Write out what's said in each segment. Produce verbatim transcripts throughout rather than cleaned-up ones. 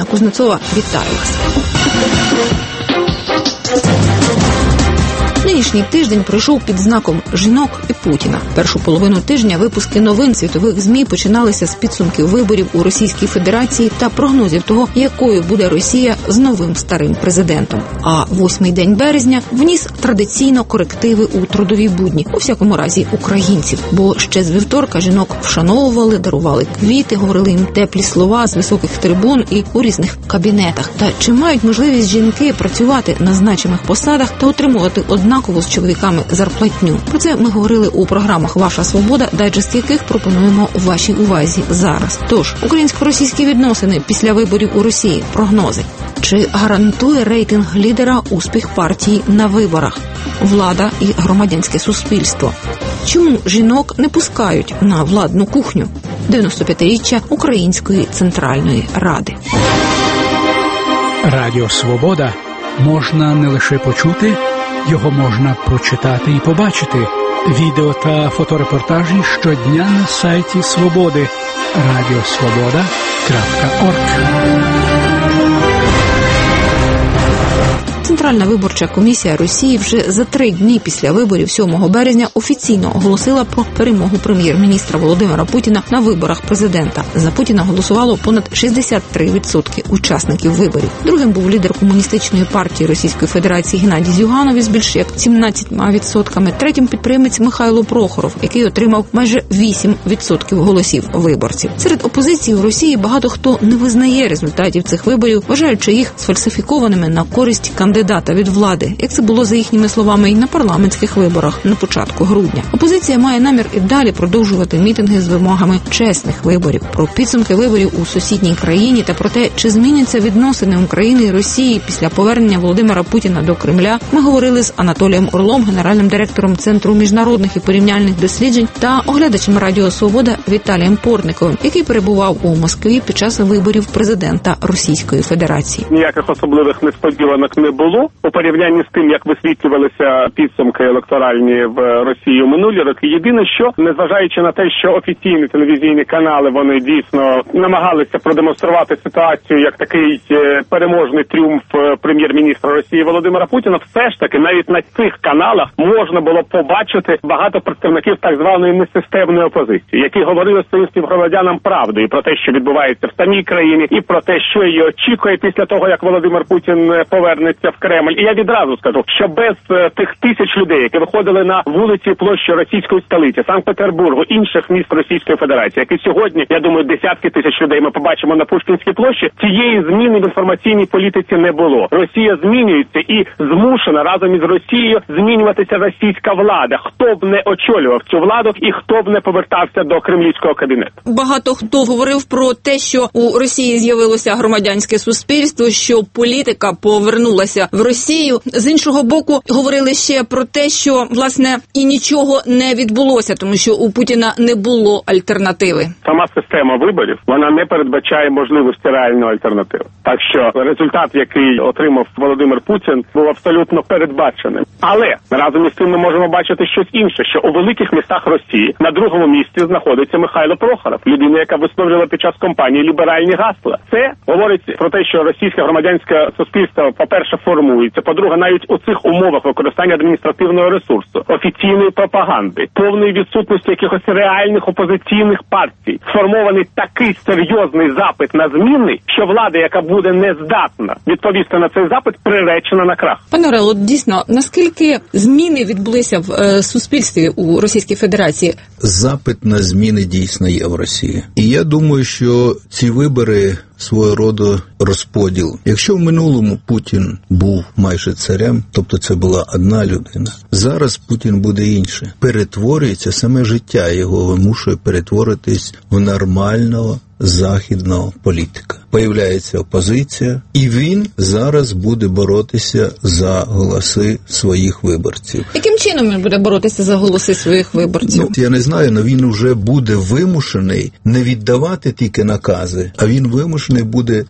Ірина Кузнецова, вітаю вас. Нинішній тиждень пройшов під знаком жінок і Путіна. Першу половину тижня випуски новин світових ЗМІ починалися з підсумків виборів у Російській Федерації та прогнозів того, якою буде Росія з новим старим президентом. А восьмий день березня вніс традиційно корективи у трудові будні, у всякому разі українців. Бо ще з вівторка жінок вшановували, дарували квіти, говорили їм теплі слова з високих трибун і у різних кабінетах. Та чи мають можливість жінки працювати на значимих посадах та отримувати однаково з чоловіками зарплатню? Про це ми говорили у програмах «Ваша свобода», дайджест яких пропонуємо вашій увазі зараз. Тож, українсько-російські відносини після виборів у Росії. Прогнози. Чи гарантує рейтинг лідера успіх партії на виборах? Влада і громадянське суспільство. Чому жінок не пускають на владну кухню? дев'яносто п'ятиріччя Української Центральної Ради. Радіо «Свобода» можна не лише почути, його можна прочитати і побачити. Відео та фоторепортажі щодня на сайті Свободи. радіосвобода крапка орг. Центральна виборча комісія Росії вже за три дні після виборів сьомого березня офіційно оголосила про перемогу прем'єр-міністра Володимира Путіна на виборах президента. За Путіна голосувало понад шістдесят три відсотки учасників виборів. Другим був лідер комуністичної партії Російської Федерації Геннадій Зюганов із більш як сімнадцятьма відсотками. Третім підприємець Михайло Прохоров, який отримав майже вісім відсотків голосів виборців. Серед опозиції у Росії багато хто не визнає результатів цих виборів, вважаючи їх сфальсифікованими на користь кандидата від влади, як це було за їхніми словами і на парламентських виборах на початку грудня. Опозиція має намір і далі продовжувати мітинги з вимогами чесних виборів. Про підсумки виборів у сусідній країні та про те, чи зміняться відносини України і Росії після повернення Володимира Путіна до Кремля, ми говорили з Анатолієм Орлом, генеральним директором Центру міжнародних і порівняльних досліджень, та оглядачем Радіо Свобода Віталієм Портниковим, який перебував у Москві під час виборів президента Російської Федерації. Ніяких особливих несподіванок не було. У порівнянні з тим, як висвітлювалися підсумки електоральні в Росії у минулі роки, єдине що, незважаючи на те, що офіційні телевізійні канали, вони дійсно намагалися продемонструвати ситуацію як такий переможний тріумф прем'єр-міністра Росії Володимира Путіна, все ж таки навіть на цих каналах можна було побачити багато представників так званої несистемної опозиції, які говорили своїм співгромадянам правду і про те, що відбувається в самій країні, і про те, що її очікує після того, як Володимир Путін повернеться в Кремль. І я відразу скажу, що без е, тих тисяч людей, які виходили на вулиці і площі російської столиці, Санкт-Петербургу, інших міст Російської Федерації, які сьогодні, я думаю, десятки тисяч людей ми побачимо на Пушкінській площі, цієї зміни в інформаційній політиці не було. Росія змінюється і змушена разом із Росією змінюватися російська влада. Хто б не очолював цю владу і хто б не повертався до кремлівського кабінету. Багато хто говорив про те, що у Росії з'явилося громадянське суспільство, що політика повернулася в Росію. З іншого боку, говорили ще про те, що, власне, і нічого не відбулося, тому що у Путіна не було альтернативи. Сама система виборів, вона не передбачає можливості реальної альтернативи. Так що результат, який отримав Володимир Путін, був абсолютно передбаченим. Але разом із тим ми можемо бачити щось інше, що у великих містах Росії на другому місці знаходиться Михайло Прохоров, людина, яка висловлювала під час кампанії ліберальні гасла. Це говорить про те, що російське громадянське суспільство, по-перше, формується, по-друге, навіть у цих умовах використання адміністративного ресурсу, офіційної пропаганди, повної відсутності якихось реальних опозиційних партій, сформований такий серйозний запит на зміни, що влада, яка буде нездатна відповісти на цей запит, приречена на крах. Пане Орел, дійсно, наскільки зміни відбулися в е, суспільстві у Російській Федерації? Запит на зміни дійсно є в Росії. І я думаю, що ці вибори свого роду розподіл. Якщо в минулому Путін був майже царем, тобто це була одна людина, зараз Путін буде інше. Перетворюється саме життя, його вимушує перетворитись в нормального західного політика. Появляється опозиція, і він зараз буде боротися за голоси своїх виборців. Яким чином він буде боротися за голоси своїх виборців? Ну, я не знаю, але він вже буде вимушений не віддавати тільки накази, а він вимушений буде рахувати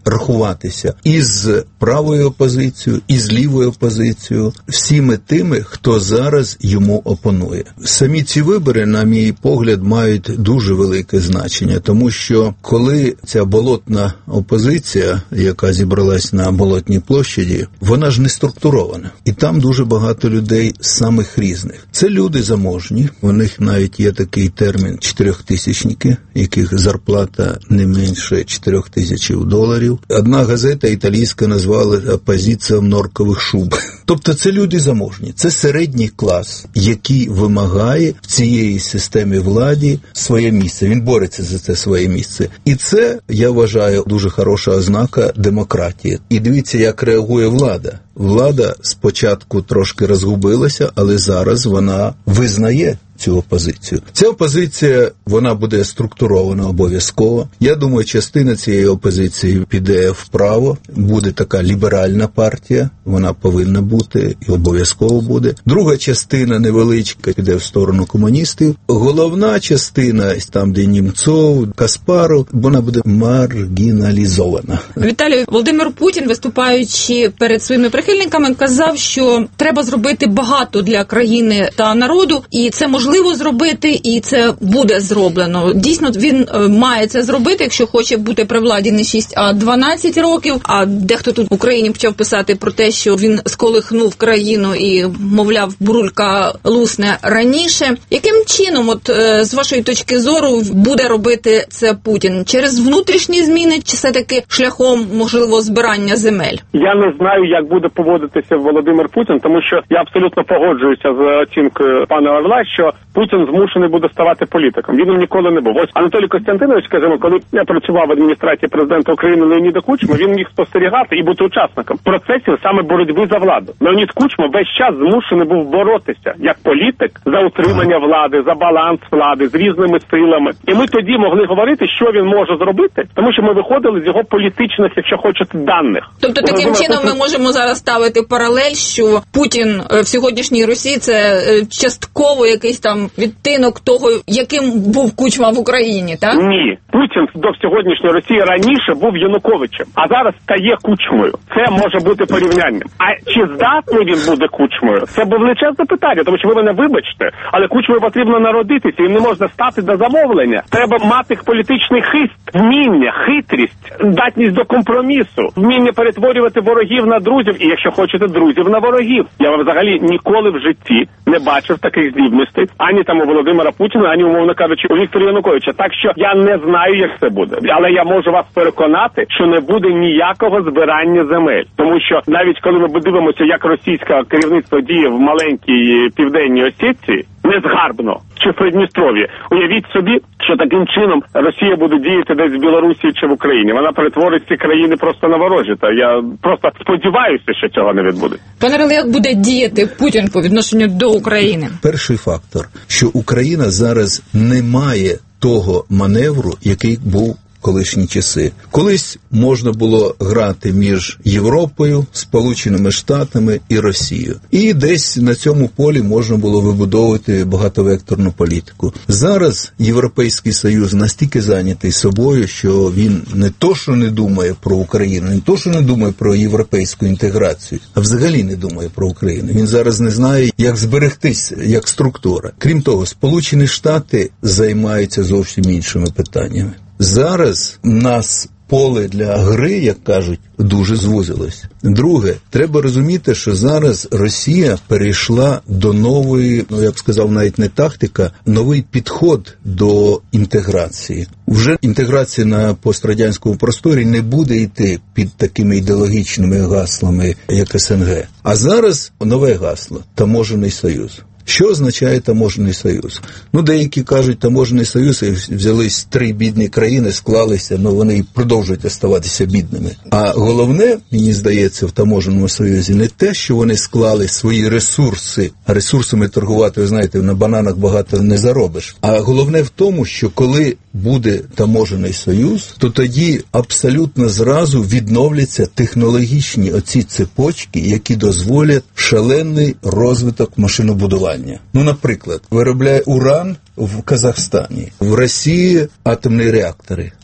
спілкуватися і з правою опозицією, і з лівою опозицією, всіми тими, хто зараз йому опонує. Самі ці вибори, на мій погляд, мають дуже велике значення, тому що коли ця болотна опозиція, яка зібралась на Болотній площаді, вона ж не структурована. І там дуже багато людей самих різних. Це люди заможні, у них навіть є такий термін чотирьохтисячники, яких зарплата не менше чотирьох тисяч доларів. Одна газета італійська назвала опозиція в норкових шуб. Тобто це люди заможні, це середній клас, який вимагає в цієї системі влади своє місце. Він бореться за це своє місце. І це, я вважаю, дуже хороша ознака демократії. І дивіться, як реагує влада. Влада спочатку трошки розгубилася, але зараз вона визнає цю опозицію. Ця опозиція, вона буде структурована обов'язково. Я думаю, частина цієї опозиції піде вправо, буде така ліберальна партія, вона повинна бути і обов'язково буде. Друга частина невеличка піде в сторону комуністів. Головна частина, там де Німцов, Каспаров, вона буде маргіналізована. Віталій, Володимир Путін, виступаючи перед своїми прихильниками, казав, що треба зробити багато для країни та народу, і це можливо зробити, і це буде зроблено. Дійсно, він має це зробити, якщо хоче бути при владі не шість, а дванадцять років. А дехто тут в Україні почав писати про те, що він сколихнув країну і, мовляв, бурулька лусне раніше. Яким чином, от з вашої точки зору, буде робити це Путін? Через внутрішні зміни чи все-таки шляхом, можливо, збирання земель? Я не знаю, як буде поводитися Володимир Путін, тому що я абсолютно погоджуюся з оцінкою пана Орла, що Путін змушений буде ставати політиком. Він ніколи не був. Ось Анатолій Костянтинович, скажімо, коли я працював в адміністрації президента України Леоніда Кучми, він міг спостерігати і бути учасником процесів саме боротьби за владу. Леонід Кучма весь час змушений був боротися як політик за утримання влади, за баланс влади з різними силами. І ми тоді могли говорити, що він може зробити, тому що ми виходили з його політичних, якщо хочете, даних. Тобто таким чином ми можемо зараз ставити паралель, що Путін в сьогоднішній Росії це частково якийсь там відтинок того, яким був Кучма в Україні, так? Ні. Путін до сьогоднішньої Росії раніше був Януковичем, а зараз стає Кучмою. Це може бути порівнянням. А чи здатний він буде Кучмою? Це величезне питання, тому що ви мене вибачте, але Кучмою потрібно народитися, їм не можна стати до замовлення. Треба мати політичний хист, вміння, хитрість, здатність до компромісу, вміння перетворювати ворогів на друзів і, якщо хочете, друзів на ворогів. Я взагалі ніколи в житті не бачив таких здібностей ані там у Володимира Путіна, ані, умовно кажучи, у Віктора Януковича. Так що я не знаю, як це буде. Але я можу вас переконати, що не буде ніякого збирання земель. Тому що навіть коли ми дивимося, як російське керівництво діє в маленькій Південній Осетії, незгарбно, чи в Придністров'ї, уявіть собі, що таким чином Росія буде діяти десь в Білорусі чи в Україні. Вона перетворить ці країни просто на ворожі. Та я просто сподіваюся, що цього не відбудеться. Пане Реле, як буде діяти Путін по відношенню до України? Перший фактор, що Україна зараз не має того маневру, який був колишні часи. Колись можна було грати між Європою, Сполученими Штатами і Росією. І десь на цьому полі можна було вибудовувати багатовекторну політику. Зараз Європейський Союз настільки зайнятий собою, що він не то, що не думає про Україну, не то, що не думає про європейську інтеграцію, а взагалі не думає про Україну. Він зараз не знає, як зберегтися, як структура. Крім того, Сполучені Штати займаються зовсім іншими питаннями. Зараз нас поле для гри, як кажуть, дуже звузилось. Друге, треба розуміти, що зараз Росія перейшла до нової, ну я б сказав, навіть не тактика, новий підход до інтеграції. Вже інтеграція на пострадянському просторі не буде йти під такими ідеологічними гаслами, як ес ен ге. А зараз нове гасло – таможенний союз. Що означає таможенний союз? Ну, деякі кажуть, таможенний союз, взялись три бідні країни, склалися, але вони і продовжують оставатися бідними. А головне, мені здається, в таможенному союзі не те, що вони склали свої ресурси, а ресурсами торгувати, ви знаєте, на бананах багато не заробиш. А головне в тому, що коли буде таможенний союз, то тоді абсолютно зразу відновляться технологічні оці цепочки, які дозволять шалений розвиток машинобудування. Ну, наприклад, виробляє уран в Казахстані, в Росії атомні реактори.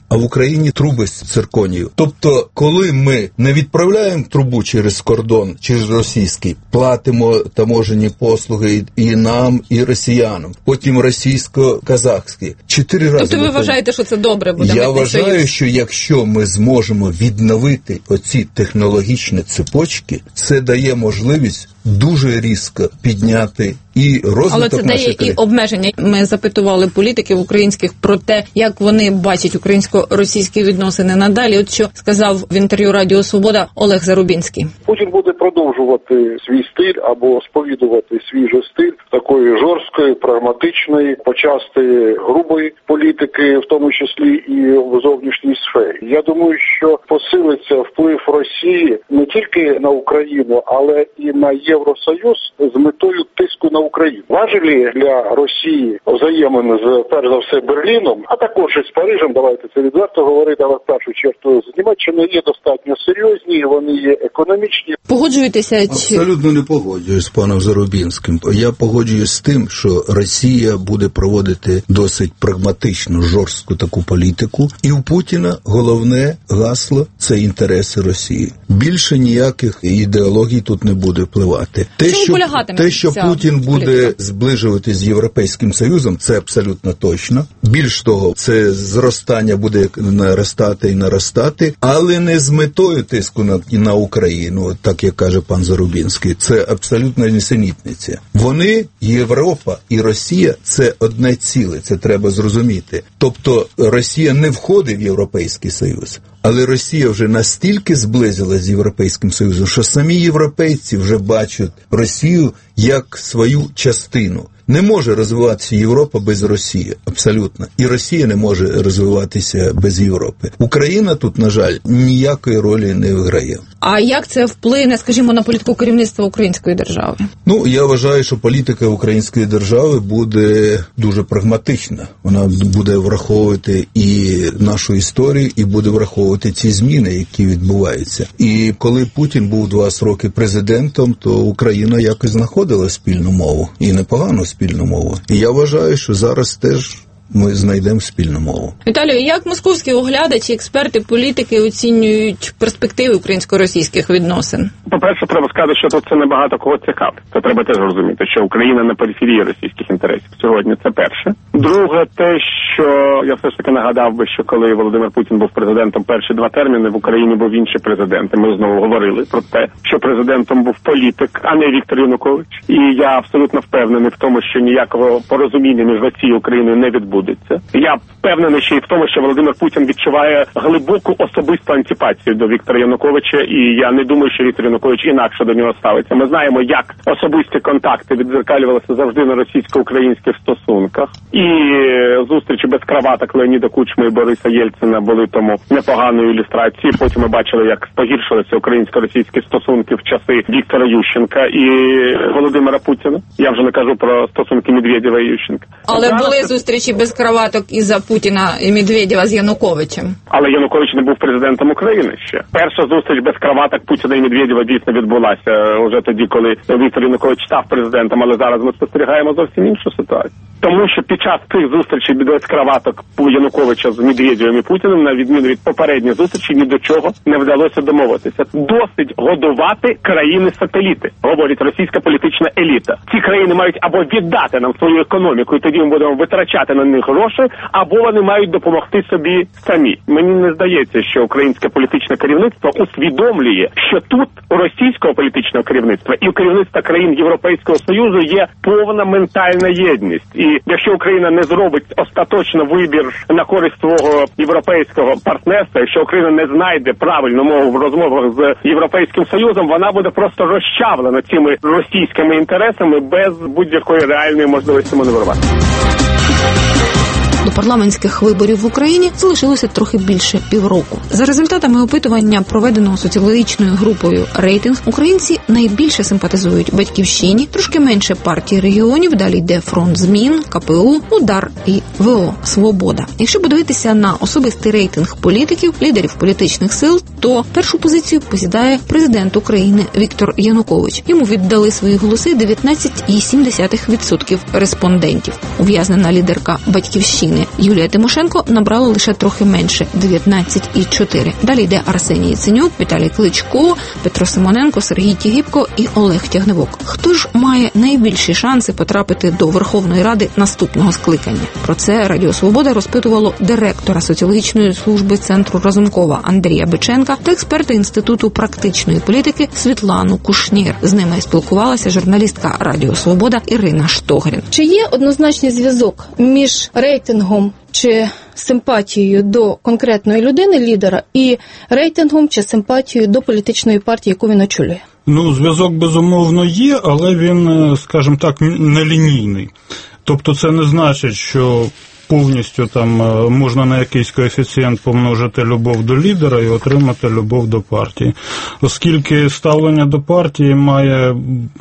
а в Україні труби з цирконію. Тобто, коли ми не відправляємо трубу через кордон, через російський, платимо таможені послуги і нам, і росіянам, потім російсько-казахські. Чотири рази. Тобто ви вважаєте, що це добре буде? Я вважаю, союз? що якщо ми зможемо відновити оці технологічні цепочки, це дає можливість дуже різко підняти і розвиток. Але це дає і обмеження. Ми запитували політиків українських про те, як вони бачать українсько-російські відносини надалі. От що сказав в інтерв'ю Радіо Свобода Олег Зарубінський. Путін буде продовжувати свій стиль або сповідувати свій же стиль такої жорсткої, прагматичної, почасти грубої політики, в тому числі і в зовнішній сфері. Я думаю, що посилиться вплив Росії не тільки на Україну, але і на Євросоюз з метою тиску на Україну. Важелі для Росії взаємин з, перш за все, Берліном, а також і з Парижем, давайте це відверто говорити, але в першу чергу з Німеччиною є достатньо серйозні, вони є економічні. Погоджуєтеся? Абсолютно не погоджуюсь з паном Зарубінським. Я погоджуюсь з тим, що Росія буде проводити досить прагматичну, жорстку таку політику, і у Путіна головне гасло – це інтереси Росії. Більше ніяких ідеологій тут не буде впливати. Те, що, те, що Путін буде політика. зближувати з Європейським Союзом, це абсолютно точно. Більш того, це зростання буде наростати і наростати, але не з метою тиску на, на Україну, так як каже пан Зарубінський. Це абсолютно нісенітниця. Вони, Європа і Росія, це одне ціле, це треба зрозуміти. Тобто Росія не входить в Європейський Союз, але Росія вже настільки зблизилась з Європейським Союзом, що самі європейці вже бачать Росію як свою частину. Не може розвиватися Європа без Росії, абсолютно. І Росія не може розвиватися без Європи. Україна тут, на жаль, ніякої ролі не грає. А як це вплине, скажімо, на політику керівництва української держави? Ну, я вважаю, що політика української держави буде дуже прагматична. Вона буде враховувати і нашу історію, і буде враховувати ці зміни, які відбуваються. І коли Путін був двадцять років президентом, то Україна якось знаходила спільну мову. І непогану спільну мову. І я вважаю, що зараз теж ми знайдемо спільну мову. Віталію, як московські оглядачі, експерти, політики оцінюють перспективи українсько-російських відносин? По-перше, треба сказати, що тут це небагато кого цікавить. Це треба теж розуміти, що Україна на периферії російських інтересів сьогодні. Це перше. Друге, те, що я все ж таки нагадав би, що коли Володимир Путін був президентом перші два терміни, в Україні був інший президент. І ми знову говорили про те, що президентом був політик, а не Віктор Янукович. І я абсолютно впевнений в тому, що ніякого порозуміння між Росією і Україною не відбудеться. Я впевнений ще й в тому, що Володимир Путін відчуває глибоку особисту антипатію до Віктора Януковича, і я не думаю, що Віктор Янукович інакше до нього ставиться. Ми знаємо, як особисті контакти відзеркалювалися завжди на російсько-українських стосунках. І зустрічі без краваток Леоніда Кучми і Бориса Єльцина були тому непоганою ілюстрацією. Потім ми бачили, як погіршилися українсько-російські стосунки в часи Віктора Ющенка і Володимира Путіна. Я вже не кажу про стосунки Медведєва і Ющенка. Але зараз були зустрічі без краваток із-за Путіна і Медведєва з Януковичем. Але Янукович не був президентом України ще. Перша зустріч без краваток Путіна і Медведєва дійсно відбулася вже тоді, коли Віктор Янукович став президентом, але зараз ми спостерігаємо зовсім іншу ситуацію. Тому що під час цих зустрічей без краваток Януковича з Медведєвим і Путіним, на відміну від попередньої зустрічі, ні до чого не вдалося домовитися. Досить годувати країни-сателіти, говорить російська політична еліта. Ці країни мають або віддати нам свою економіку, і тоді ми будемо витрачати на них гроші, або вони мають допомогти собі самі. Мені не здається, що українське політичне керівництво усвідомлює, що тут у російського політичного керівництва і у керівництва країн Європейського Союзу є повна ментальна єдність. І якщо Україна не зробить остаточно вибір на користь свого європейського партнерства, якщо Україна не знайде правильну мову в розмовах з Європейським Союзом, вона буде просто розчавлена цими російськими інтересами без будь-якої реальної можливості маневрувати. До парламентських виборів в Україні залишилося трохи більше півроку. За результатами опитування, проведеного соціологічною групою «Рейтинг», українці найбільше симпатизують Батьківщині, трошки менше партії регіонів, далі йде Фронт змін, ка пе у, Удар і ве о «Свобода». Якщо подивитися на особистий рейтинг політиків, лідерів політичних сил, то першу позицію посідає президент України Віктор Янукович. Йому віддали свої голоси дев'ятнадцять цілих сім десятих відсотка респондентів. Ув'язнена лідерка Батьківщини України. Юлія Тимошенко набрала лише трохи менше – дев'ятнадцять цілих чотири десятих. Далі йде Арсеній Яценюк, Віталій Кличко, Петро Симоненко, Сергій Тігіпко і Олег Тягнебок. Хто ж має найбільші шанси потрапити до Верховної Ради наступного скликання? Про це Радіо Свобода розпитувало директора соціологічної служби Центру Разумкова Андрія Биченка та експерта Інституту практичної політики Світлану Кушнір. З ними спілкувалася журналістка Радіо Свобода Ірина Штогрін. Чи є однозначний зв'язок між рейтингом чи симпатією до конкретної людини, лідера, і рейтингом чи симпатією до політичної партії, яку він очолює? Ну, зв'язок, безумовно, є, але він, скажімо так, нелінійний. Тобто це не значить, що повністю там можна на якийсь коефіцієнт помножити любов до лідера і отримати любов до партії. Оскільки ставлення до партії має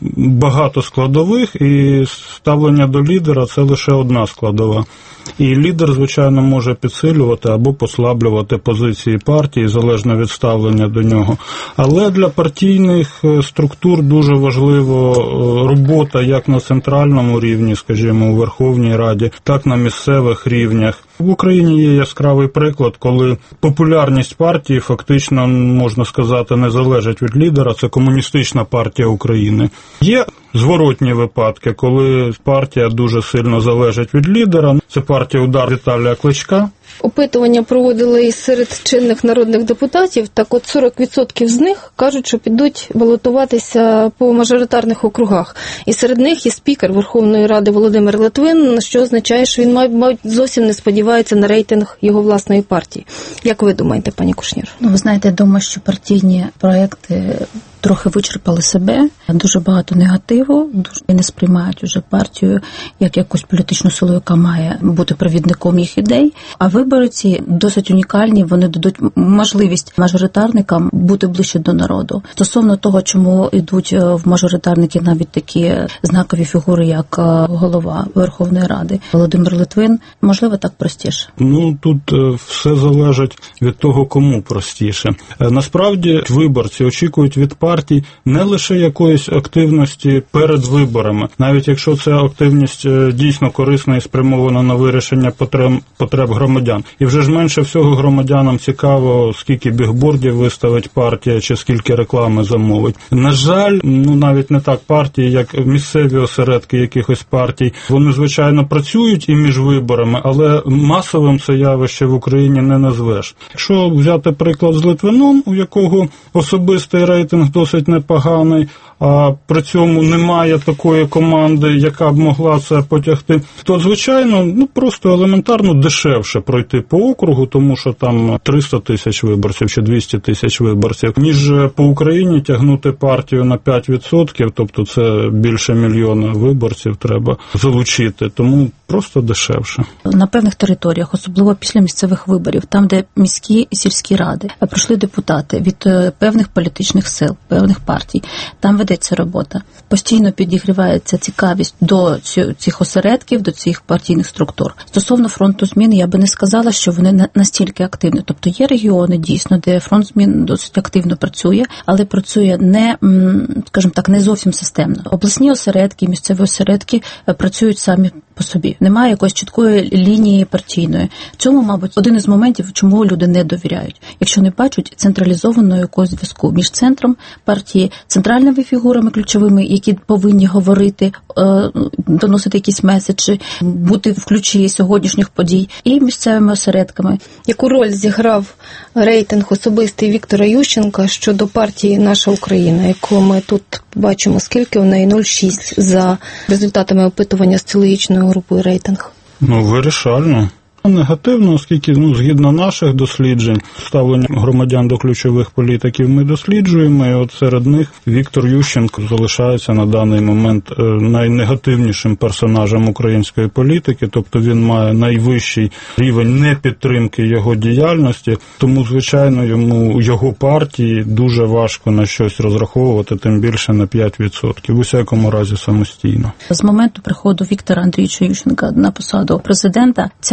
багато складових, і ставлення до лідера – це лише одна складова. І лідер, звичайно, може підсилювати або послаблювати позиції партії, залежно від ставлення до нього. Але для партійних структур дуже важлива робота як на центральному рівні, скажімо, у Верховній Раді, так і на місцевих рівнях. В Україні є яскравий приклад, коли популярність партії фактично, можна сказати, не залежить від лідера, це Комуністична партія України. Є зворотні випадки, коли партія дуже сильно залежить від лідера, це партія «Удар» Віталія Кличка. Опитування проводили і серед чинних народних депутатів, так от сорок відсотків з них кажуть, що підуть балотуватися по мажоритарних округах. І серед них є спікер Верховної Ради Володимир Литвин, що означає, що він, мабуть, зовсім не сподівається на рейтинг його власної партії. Як ви думаєте, пані Кушнір? Ну, ви знаєте, я думаю, що партійні проекти трохи вичерпали себе, дуже багато негативу, дуже не сприймають уже партію як якусь політичну силу, яка має бути провідником їх ідей. А вибори ці досить унікальні, вони дадуть можливість мажоритарникам бути ближче до народу. Стосовно того, чому йдуть в мажоритарники навіть такі знакові фігури, як голова Верховної Ради Володимир Литвин, можливо, так простіше? Ну, тут все залежить від того, кому простіше. Насправді, виборці очікують від партії партій не лише якоїсь активності перед виборами, навіть якщо ця активність дійсно корисна і спрямована на вирішення потреб, потреб громадян. І вже ж менше всього громадянам цікаво, скільки бігбордів виставить партія чи скільки реклами замовить. На жаль, ну навіть не так партії, як місцеві осередки якихось партій, вони, звичайно, працюють і між виборами, але масовим це явище в Україні не назвеш. Якщо взяти приклад з Литвином, у якого особистий рейтинг досить непоганий, а при цьому немає такої команди, яка б могла це потягти, то, звичайно, ну просто елементарно дешевше пройти по округу, тому що там триста тисяч виборців чи двісті тисяч виборців, ніж по Україні тягнути партію на п'ять відсотків, тобто це більше мільйона виборців треба залучити, тому просто дешевше. На певних територіях, особливо після місцевих виборів, там, де міські і сільські ради, пройшли депутати від певних політичних сил, певних партій, там ведеться робота. Постійно підігрівається цікавість до цих осередків, до цих партійних структур. Стосовно фронту змін, я би не сказала, що вони настільки активні. Тобто є регіони, дійсно, де фронт змін досить активно працює, але працює не, скажімо так, не зовсім системно. Обласні осередки, місцеві осередки працюють самі по собі. Немає якоїсь чіткої лінії партійної. В цьому, мабуть, один із моментів, чому люди не довіряють. Якщо не бачать централізованого якогось зв'язку між центром партії, центральними фігурами ключовими, які повинні говорити, доносити якісь меседжі, бути в ключі сьогоднішніх подій, і місцевими осередками. Яку роль зіграв рейтинг особистий Віктора Ющенка щодо партії «Наша Україна», яку ми тут бачимо, скільки в неї нуль цілих шість десятих за результатами опитування з соціологічною групою «Рейтинг»? Ну, вирішально. Негативно, оскільки, ну, згідно наших досліджень, ставлення громадян до ключових політиків ми досліджуємо, і от серед них Віктор Ющенко залишається на даний момент найнегативнішим персонажем української політики, тобто він має найвищий рівень непідтримки його діяльності, тому, звичайно, йому, його партії дуже важко на щось розраховувати, тим більше на п'ять відсотків, в усякому разі самостійно. З моменту приходу Віктора Андрійовича Ющенка на посаду президента, ця партія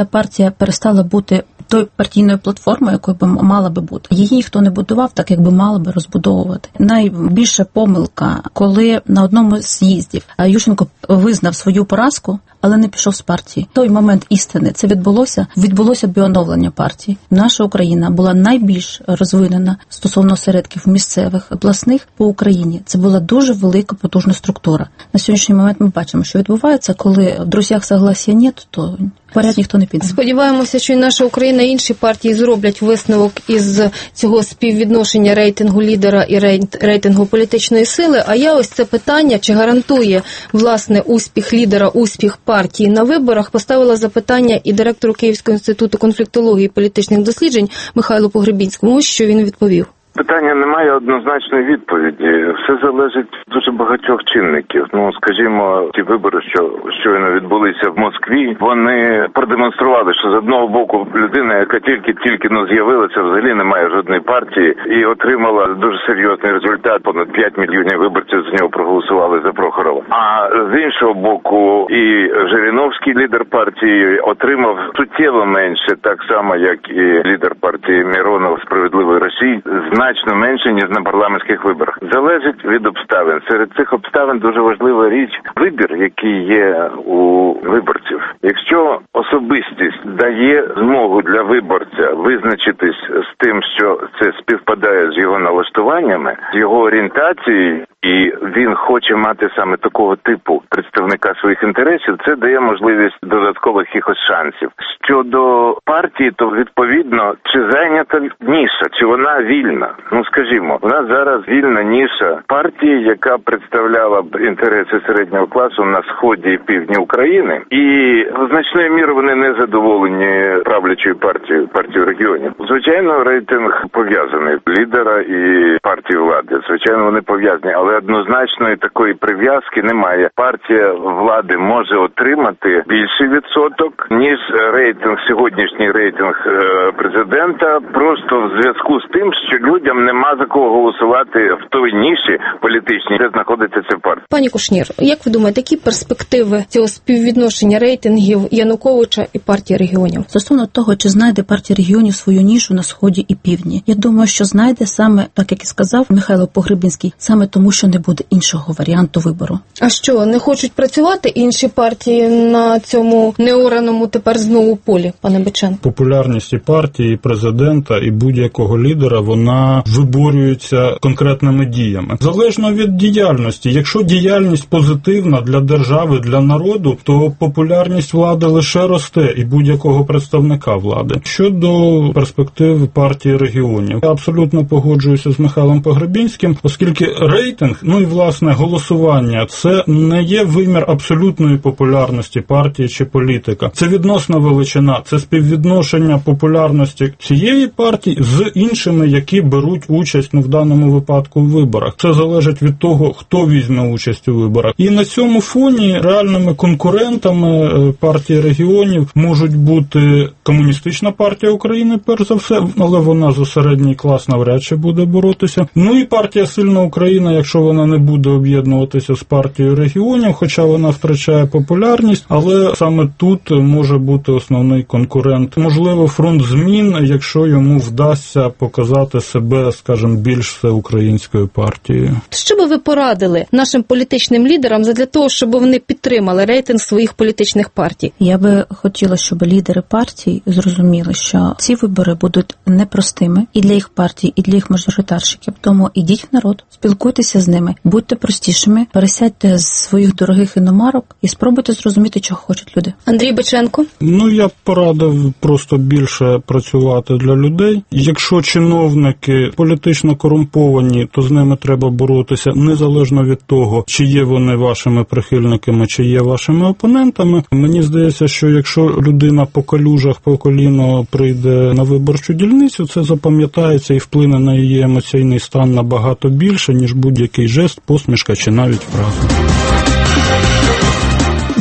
партія перестала бути той партійною платформою, якою би мала би бути. Її ніхто не будував так, як би мала би розбудовувати. Найбільша помилка, коли на одному з з'їздів Ющенко визнав свою поразку, але не пішов з партії. В той момент істини це відбулося, відбулося б оновлення партії. Наша Україна була найбільш розвинена стосовно осередків місцевих, обласних по Україні. Це була дуже велика, потужна структура. На сьогоднішній момент ми бачимо, що відбувається, коли в друзях согласия нет, то поряд ніхто не піде. Сподіваємося, що і наша Україна, і інші партії зроблять висновок із цього співвідношення рейтингу лідера і рейтингу політичної сили. А я ось це питання, чи гарантує, власне, успіх лідера, успіх партії на виборах, поставила запитання і директору Київського інституту конфліктології і політичних досліджень Михайлу Погребінському. Ось що він відповів. Питання немає однозначної відповіді. Все залежить від дуже багатьох чинників. Ну, скажімо, ті вибори, що щойно відбулися в Москві, вони продемонстрували, що з одного боку людина, яка тільки-тільки ну, з'явилася, взагалі не має жодної партії і отримала дуже серйозний результат. Понад п'ять мільйонів виборців з нього проголосували за Прохорова. А з іншого боку, і Жириновський, лідер партії, отримав суттєво менше, так само, як і лідер партії Миронов «Справедливої Росії», значно менше, ніж на парламентських виборах. Залежить від обставин. Серед цих обставин дуже важлива річ – вибір, який є у виборців. Якщо особистість дає змогу для виборця визначитись з тим, що це співпадає з його налаштуваннями, з його орієнтацією, і він хоче мати саме такого типу представника своїх інтересів, це дає можливість додаткових якихось шансів. Щодо партії, то відповідно, чи зайнята ніша, чи вона вільна. Ну, скажімо, у нас зараз вільна ніша партії, яка представляла б інтереси середнього класу на сході і півдні України. І значною мірою вони не задоволені правлячою партією, партією регіонів. Звичайно, рейтинг пов'язаний лідера і партії влади. Звичайно, вони пов'язані, але однозначної такої прив'язки немає. Партія влади може отримати більший відсоток, ніж рейтинг, сьогоднішній рейтинг президента, просто в зв'язку з тим, що людям нема за кого голосувати в той ніші політичній, де знаходиться ця партія. Пані Кушнір, як ви думаєте, які перспективи цього співвідношення рейтингів Януковича і партії регіонів? Стосовно того, чи знайде партія регіонів свою нішу на сході і півдні, я думаю, що знайде саме, так як і сказав Михайло Погребінський, саме тому, що не буде іншого варіанту вибору. А що, не хочуть працювати інші партії на цьому неораному тепер знову полі, пане Биченко? Популярність і партії, і президента, і будь-якого лідера, вона виборюється конкретними діями. Залежно від діяльності. Якщо діяльність позитивна для держави, для народу, то популярність влади лише росте, і будь-якого представника влади. Щодо перспектив партії регіонів, я абсолютно погоджуюся з Михайлом Погребінським, оскільки рейтинг, ну і власне голосування, це не є вимір абсолютної популярності партії чи політика. Це відносна величина, це співвідношення популярності цієї партії з іншими, які беруть участь, ну, в даному випадку, в виборах. Це залежить від того, хто візьме участь у виборах. І на цьому фоні реальними конкурентами партії регіонів можуть бути Комуністична партія України, перш за все, але вона за середній клас навряд чи буде боротися. Ну і партія Сильна Україна, якщо вона не буде об'єднуватися з партією регіонів, хоча вона втрачає популярність, але саме тут може бути основний конкурент. Можливо, фронт змін, якщо йому вдасться показати себе, скажімо, більш всеукраїнською партією. Що би ви порадили нашим політичним лідерам для того, щоб вони підтримали рейтинг своїх політичних партій? Я би хотіла, щоб лідери партій зрозуміли, що ці вибори будуть непростими і для їх партій, і для їх мажоритарщиків. Тому ідіть в народ, спілкуйтеся з ними, будьте простішими, пересядьте з своїх дорогих іномарок і спробуйте зрозуміти, чого хочуть люди. Андрій Биченко? Ну, я б порадив просто більше працювати для людей. Якщо чиновники політично корумповані, то з ними треба боротися незалежно від того, чи є вони вашими прихильниками, чи є вашими опонентами. Мені здається, що якщо людина по калюжах, по коліно прийде на виборчу дільницю, це запам'ятається і вплине на її емоційний стан набагато більше, ніж будь-який жест, посмішка чи навіть фраза.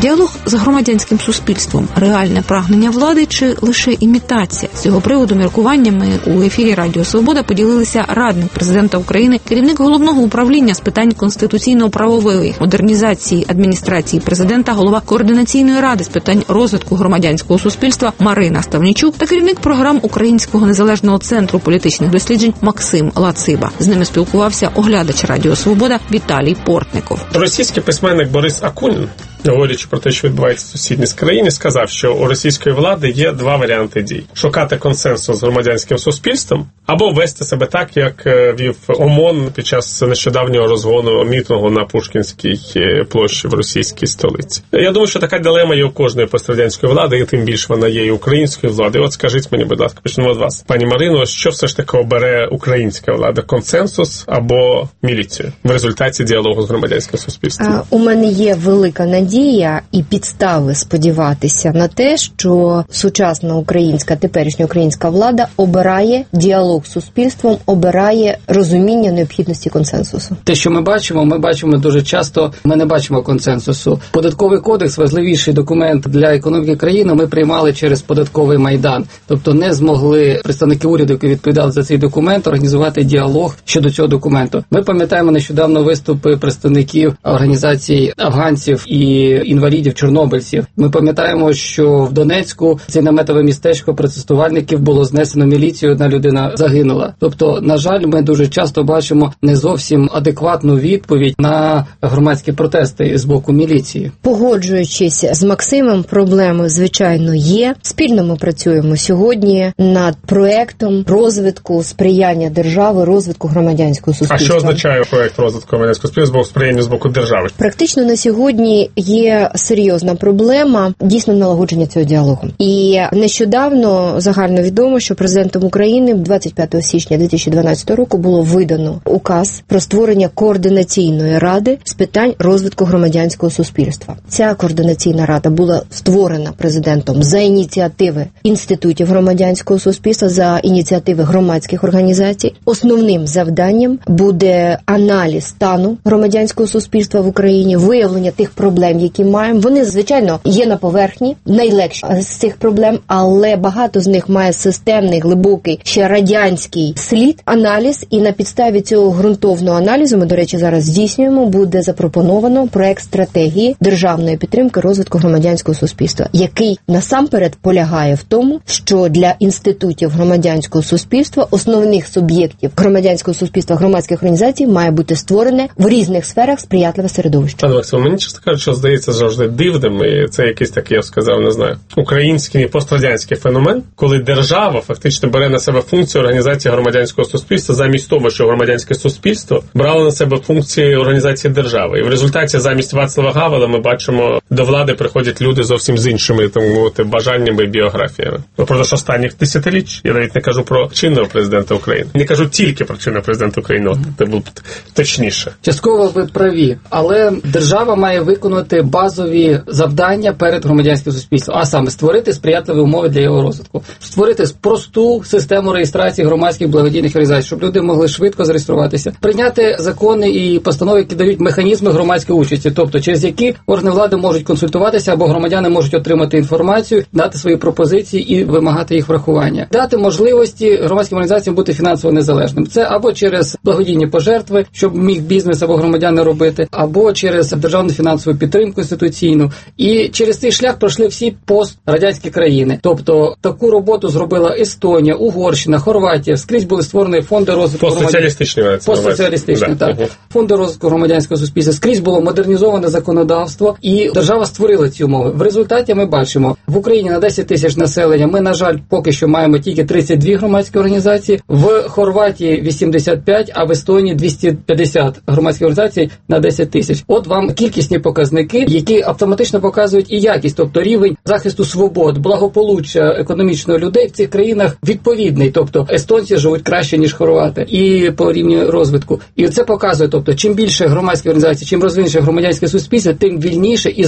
Діалог з громадянським суспільством – реальне прагнення влади чи лише імітація? З цього приводу міркуваннями у ефірі Радіо Свобода поділилися радник президента України, керівник головного управління з питань конституційно-правової модернізації адміністрації президента, голова Координаційної ради з питань розвитку громадянського суспільства Марина Ставнічук та керівник програм Українського незалежного центру політичних досліджень Максим Лациба. З ними спілкувався оглядач Радіо Свобода Віталій Портников. Російський письменник Борис Акунін, говорячи про те, що відбувається в сусідній країні, сказав, що у російської влади є два варіанти дій: шукати консенсус з громадянським суспільством або вести себе так, як вів ОМОН під час нещодавнього розгону мітингу на Пушкінській площі в російській столиці. Я думаю, що така дилема є у кожної пострадянської влади, і тим більше вона є і української влади. От скажіть мені, будь ласка, почнемо від вас. Пані Марино, що все ж таки обере українська влада? Консенсус або міліцію в результаті діалогу з громадянським суспільством? У мене є велика надія і підстави сподіватися на те, що сучасна українська, теперішня українська влада обирає діалог з суспільством, обирає розуміння необхідності консенсусу. Те, що ми бачимо, ми бачимо дуже часто, ми не бачимо консенсусу. Податковий кодекс, важливіший документ для економіки країни, ми приймали через податковий майдан. Тобто не змогли представники уряду, які відповідали за цей документ, організувати діалог щодо цього документу. Ми пам'ятаємо нещодавно виступи представників організацій афганців і інвалідів, чорнобильців. Ми пам'ятаємо, що в Донецьку це наметове містечко протестувальників було знесено міліцією, одна людина загинула. Тобто, на жаль, ми дуже часто бачимо не зовсім адекватну відповідь на громадські протести з боку міліції. Погоджуючись з Максимом, проблеми, звичайно, є. Спільно ми працюємо сьогодні над проектом розвитку, сприяння держави, розвитку громадянського суспільства. А що означає проект розвитку громадянського суспільства, сприяння з боку держави? Практично на сьогодні є серйозна проблема дійсно налагодження цього діалогу. І нещодавно загально відомо, що президентом України двадцять п'ятого січня дві тисячі дванадцятого року було видано указ про створення координаційної ради з питань розвитку громадянського суспільства. Ця координаційна рада була створена президентом за ініціативи інститутів громадянського суспільства, за ініціативи громадських організацій. Основним завданням буде аналіз стану громадянського суспільства в Україні, виявлення тих проблем, які маємо. Вони, звичайно, є на поверхні, найлегші з цих проблем, але багато з них має системний, глибокий, ще радянський слід, аналіз, і на підставі цього ґрунтовного аналізу, ми, до речі, зараз здійснюємо, буде запропоновано проект стратегії державної підтримки розвитку громадянського суспільства, який насамперед полягає в тому, що для інститутів громадянського суспільства, основних суб'єктів громадянського суспільства, громадських організацій має бути створене в різних сферах сприятливе середовище. Пане Максим, мені чесно кажучи, що здається завжди дивним, і це якийсь такий, я б сказав, не знаю, український пострадянський феномен, коли держава фактично бере на себе функцію організації громадянського суспільства замість того, що громадянське суспільство брало на себе функції організації держави. І в результаті замість Вацлава Гавела ми бачимо, до влади приходять люди зовсім з іншими, так мовити, бажаннями і біографіями. Впродовж останніх десятиліть, я навіть не кажу про чинного президента України. Не кажу тільки про чинного президента України, от це було точніше. Частково ви праві, але держава має виконувати базові завдання перед громадянським суспільством, а саме створити сприятливі умови для його розвитку, створити просту систему реєстрації громадських благодійних організацій, щоб люди могли швидко зареєструватися, прийняти закони і постанови, які дають механізми громадської участі, тобто через які органи влади можуть консультуватися або громадяни можуть отримати інформацію, дати свої пропозиції і вимагати їх врахування, дати можливості громадським організаціям бути фінансово незалежним. Це або через благодійні пожертви, щоб міг бізнес або громадяни робити, або через державну фінансову підтримку інституційну. І через цей шлях пройшли всі пострадянські країни. Тобто таку роботу зробила Естонія, Угорщина, Хорватія. Скрізь були створені фонди розвитку постсоціалістичні, постсоціалістичні, да. так. Угу. Фонди розвитку громадянського суспільства. Скрізь було модернізоване законодавство, і держава створила ці умови. В результаті ми бачимо, в Україні на десять тисяч населення ми, на жаль, поки що маємо тільки тридцять дві громадські організації, в Хорватії вісімдесят п'ять, а в Естонії двісті п'ятдесят громадських організацій на десять тисяч. От вам кількісні показники, які автоматично показують і якість, тобто рівень захисту свобод, благополуччя економічного людей в цих країнах відповідний. Тобто естонці живуть краще, ніж хорвати, і по рівню розвитку. І це показує, тобто, чим більше громадських організацій, чим розвиненіше громадянське суспільство, тим вільніше і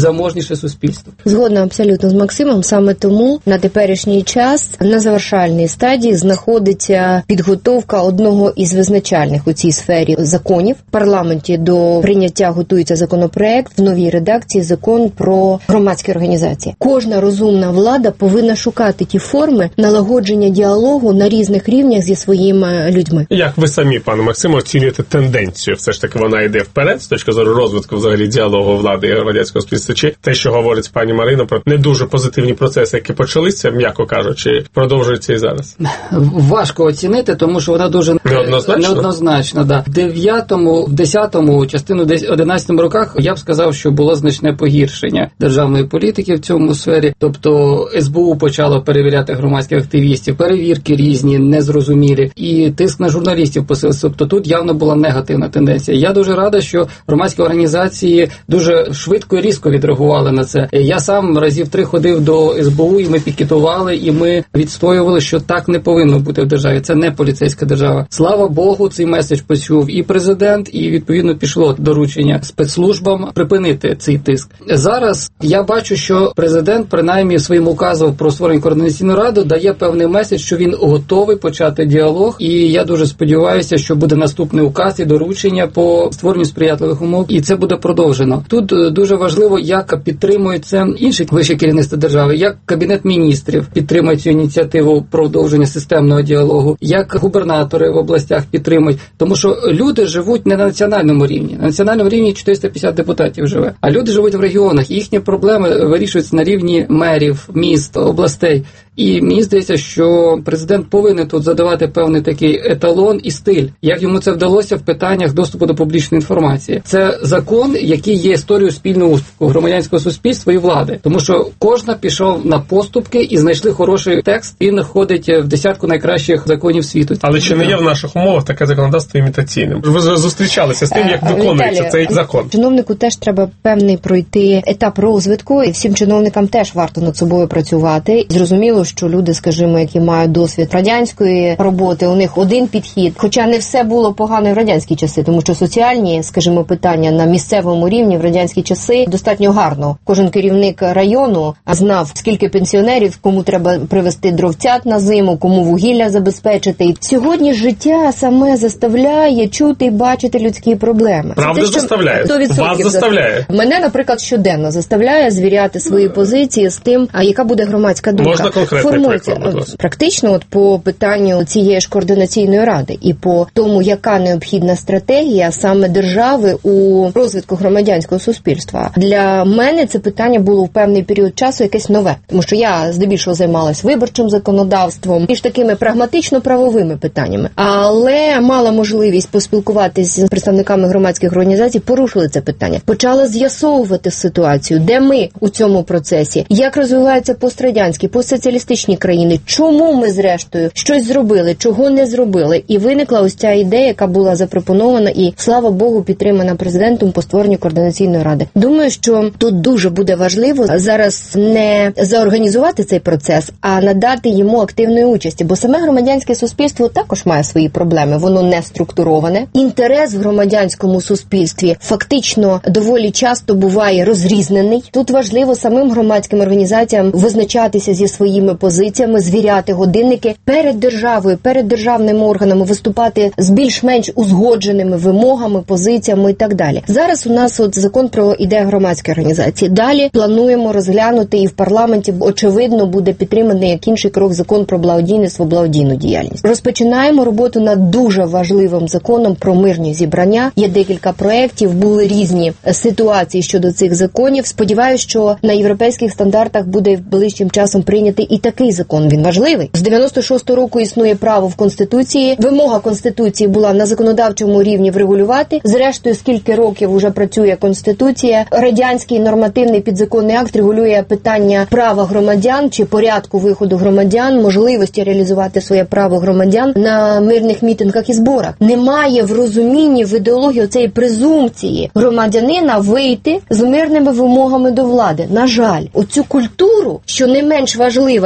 заможніше суспільство. Згодна абсолютно з Максимом. Саме тому на теперішній час на завершальній стадії знаходиться підготовка одного із визначальних у цій сфері законів. В парламенті до прийняття готується законопроект в новій редакції, закон про громадські організації. Кожна розумна влада повинна шукати ті форми налагодження діалогу на різних рівнях зі своїми людьми. Як ви самі, пане Максиме, оцінюєте тенденцію? Все ж таки вона йде вперед з точки зору розвитку взагалі діалогу влади і громадянського суспільства? Чи те, що говорить пані Марина про не дуже позитивні процеси, які почалися, м'яко кажучи, продовжуються і зараз? Важко оцінити, тому що вона дуже неоднозначно. Неоднозначно, да. В дев'ятому, в десятому, частину одинадцятому роках я б сказав, що було значне погіршення державної політики в цьому сфері. Тобто ес бе у почало перевіряти громадських активістів, перевірки різні, незрозумілі, і тиск на журналістів посилився. Тобто тут явно була негативна тенденція. Я дуже рада, що громадські організації дуже швидко і різко відреагували на це. Я сам разів три ходив до ес бе у, і ми пікетували, і ми відстоювали, що так не повинно бути в державі. Це не поліцейська держава. Слава Богу, цей меседж почув і президент, і відповідно пішло доручення спецслужбам припинити цей тиск. Зараз я бачу, що президент, принаймні своїм указом про створення координаційної ради, дає певний меседж, що він готовий почати діалог, і я дуже сподіваюся, що буде наступний указ і доручення по створенню сприятливих умов, і це буде продовжено. Тут дуже важливо, як підтримують це інші вищі керівництва держави, як Кабінет міністрів підтримує цю ініціативу продовження системного діалогу, як губернатори в областях підтримують, тому що люди живуть не на національному рівні. На національному рівні чотириста п'ятдесят депутатів живе, а люди живуть в регіонах, і їхні проблеми вирішуються на рівні мерів, міст, областей. І мені здається, що президент повинен тут задавати певний такий еталон і стиль, як йому це вдалося в питаннях доступу до публічної інформації. Це закон, який є історією спільного успіху громадянського суспільства і влади, тому що кожна пішов на поступки і знайшли хороший текст, і входить в десятку найкращих законів світу. Але чи не є в наших умовах таке законодавство імітаційним? Ви зустрічалися з тим, як виконується Віталій, цей закон? Чиновнику теж треба певний пройти етап розвитку, і всім чиновникам теж варто над собою працювати. Зрозуміло, що люди, скажімо, які мають досвід радянської роботи, у них один підхід. Хоча не все було погано в радянські часи, тому що соціальні, скажімо, питання на місцевому рівні в радянські часи достатньо гарно. Кожен керівник району знав, скільки пенсіонерів, кому треба привезти дровцят на зиму, кому вугілля забезпечити. І сьогодні життя саме заставляє чути і бачити людські проблеми. Правда, це, заставляє? Вас заставляє? Мене, наприклад, щоденно заставляє звіряти свої позиції з тим, а яка буде громадська думка. Можна конкретно формується практично от по питанню цієї ж координаційної ради і по тому, яка необхідна стратегія саме держави у розвитку громадянського суспільства. Для мене це питання було в певний період часу якесь нове, тому що я здебільшого займалась виборчим законодавством і ж такими прагматично-правовими питаннями, але мала можливість поспілкуватися з представниками громадських організацій, порушили це питання, почала з'ясовувати ситуацію, де ми у цьому процесі, як розвиваються пострадянські, постсоціалістичні країни, чому ми зрештою щось зробили, чого не зробили, і виникла ось ця ідея, яка була запропонована і, слава Богу, підтримана президентом по створенню координаційної ради. Думаю, що тут дуже буде важливо зараз не заорганізувати цей процес, а надати йому активної участі, бо саме громадянське суспільство також має свої проблеми, воно не структуроване. Інтерес в громадянському суспільстві фактично доволі часто буває розрізнений. Тут важливо самим громадським організаціям визначатися зі своїми позиціями, звіряти годинники перед державою, перед державними органами, виступати з більш-менш узгодженими вимогами, позиціями і так далі. Зараз у нас от закон про ідеї громадської організації. Далі плануємо розглянути і в парламенті, очевидно, буде підтриманий як інший крок закон про благодійництво, благодійну діяльність. Розпочинаємо роботу над дуже важливим законом про мирні зібрання. Є декілька проєктів, були різні ситуації щодо цих законів. Сподіваюся, що на європейських стандартах буде ближчим часом прийнятий і такий закон. Він важливий. З дев'яносто шостого року існує право в Конституції. Вимога Конституції була на законодавчому рівні врегулювати. Зрештою, скільки років уже працює Конституція, радянський нормативний підзаконний акт регулює питання права громадян чи порядку виходу громадян, можливості реалізувати своє право громадян на мирних мітингах і зборах. Немає в розумінні, в ідеології цієї презумпції громадянина вийти з мирними вимогами до влади. На жаль, оцю культуру, що не менш важлива,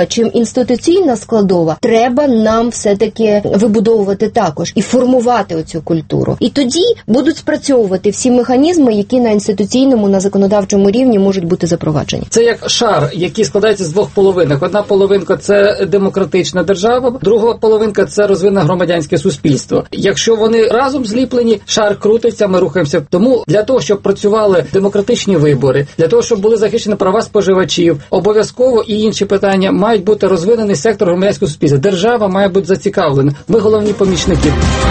фінансова, чим інституційна складова, треба нам все-таки вибудовувати також і формувати оцю культуру. І тоді будуть спрацьовувати всі механізми, які на інституційному, на законодавчому рівні можуть бути запроваджені. Це як шар, який складається з двох половинок. Одна половинка – це демократична держава, друга половинка – це розвинене громадянське суспільство. Якщо вони разом зліплені, шар крутиться, ми рухаємося. Тому для того, щоб працювали демократичні вибори, для того, щоб були захищені права споживачів, обов'язково і інші питання мають бути розвинений сектор громадянського суспільства. Держава має бути зацікавлена. Ми головні помічники.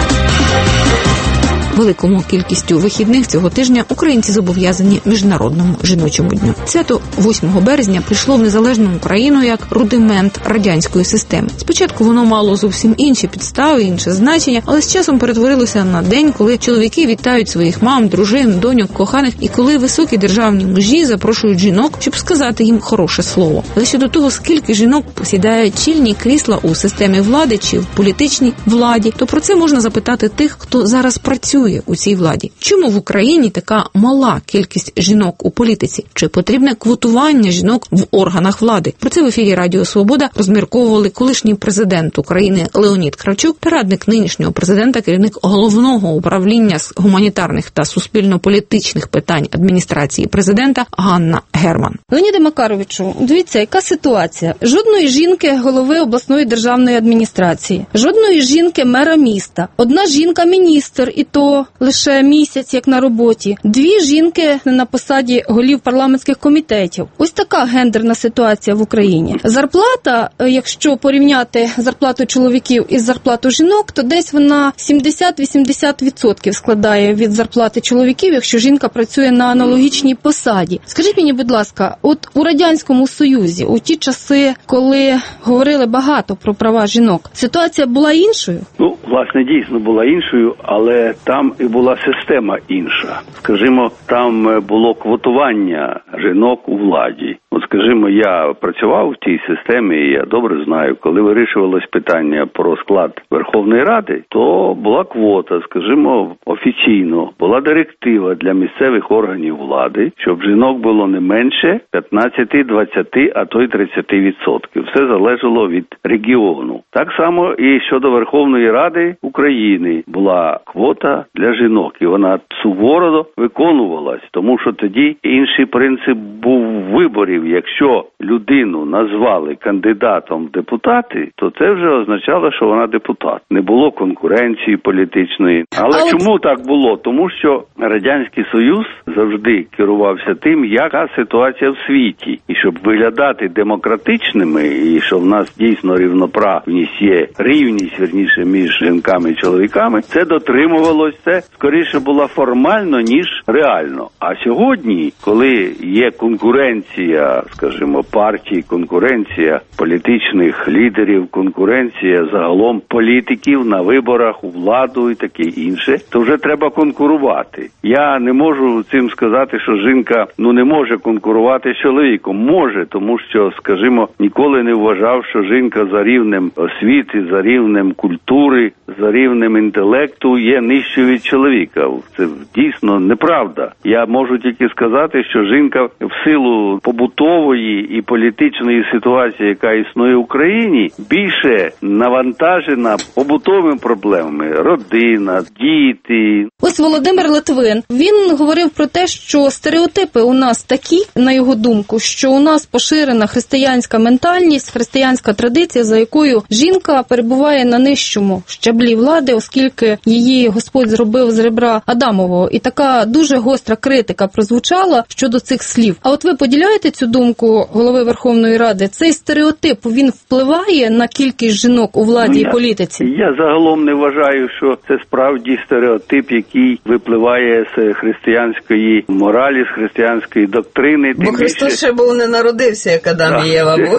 Великому кількістю вихідних цього тижня українці зобов'язані Міжнародному жіночому дню. Свято восьмого березня прийшло в незалежну Україну як рудимент радянської системи. Спочатку воно мало зовсім інші підстави, інше значення, але з часом перетворилося на день, коли чоловіки вітають своїх мам, дружин, доньок, коханих, і коли високі державні мужі запрошують жінок, щоб сказати їм хороше слово. Але щодо того, скільки жінок посідає чільні крісла у системі влади чи в політичній владі, то про це можна запитати тих, хто зараз працює у цій владі. Чому в Україні така мала кількість жінок у політиці? Чи потрібне квотування жінок в органах влади? Про це в ефірі Радіо Свобода розмірковували колишній президент України Леонід Кравчук та радник нинішнього президента, керівник головного управління з гуманітарних та суспільно-політичних питань адміністрації президента Ганна Герман. Леоніде Макаровичу, дивіться, яка ситуація. Жодної жінки голови обласної державної адміністрації, жодної жінки мера міста, одна жінка-міністр, і то лише місяць як на роботі, дві жінки на посаді голів парламентських комітетів. Ось така гендерна ситуація в Україні. Зарплата, якщо порівняти зарплату чоловіків із зарплатою жінок, то десь вона сімдесят-вісімдесят відсотків складає від зарплати чоловіків, якщо жінка працює на аналогічній посаді. Скажіть мені, будь ласка, от у Радянському Союзі, у ті часи, коли говорили багато про права жінок, ситуація була іншою? Ну, власне, дійсно була іншою, але там і була система інша. Скажімо, там було квотування жінок у владі. От, скажімо, я працював в тій системі, і я добре знаю, коли вирішувалось питання про склад Верховної Ради, то була квота, скажімо, офіційно, була директива для місцевих органів влади, щоб жінок було не менше п'ятнадцять-двадцять, а то й тридцять відсотків. Все залежало від регіону. Так само і щодо Верховної Ради України була квота для жінок, і вона суворо виконувалась, тому що тоді інший принцип був виборів. Якщо людину назвали кандидатом в депутати, то це вже означало, що вона депутат. Не було конкуренції політичної. Але а чому от... так було? Тому що Радянський Союз завжди керувався тим, яка ситуація в світі. І щоб виглядати демократичними, і що в нас дійсно рівноправність є, рівність, вірніше, між жінками і чоловіками, це дотримувалось, це скоріше було формально, ніж реально. А сьогодні, коли є конкуренція, скажімо, партій, конкуренція політичних лідерів, конкуренція загалом політиків на виборах у владу і таке інше, то вже треба конкурувати. Я не можу цим сказати, що жінка ну не може конкурувати з чоловіком. Може, тому що, скажімо, ніколи не вважав, що жінка за рівнем освіти, за рівнем культури, за рівнем інтелекту є нижчою від чоловіка. Це дійсно неправда. Я можу тільки сказати, що жінка в силу побутової і політичної ситуації, яка існує в Україні, більше навантажена побутовими проблемами. Родина, діти. Ось Володимир Литвин, він говорив про те, що стереотипи у нас такі, на його думку, що у нас поширена християнська ментальність, християнська традиція, за якою жінка перебуває на нижчому щаблі влади, оскільки її Господь зробив з ребра Адамового. І така дуже гостра критика прозвучала щодо цих слів. А от ви поділяєте цю думку голови Верховної Ради? Цей стереотип, він впливає на кількість жінок у владі я, і політиці? Я загалом не вважаю, що це справді стереотип, який випливає з християнської моралі, з християнської доктрини. Бо Христос більше... ще був не народився, як Адам і Єва був.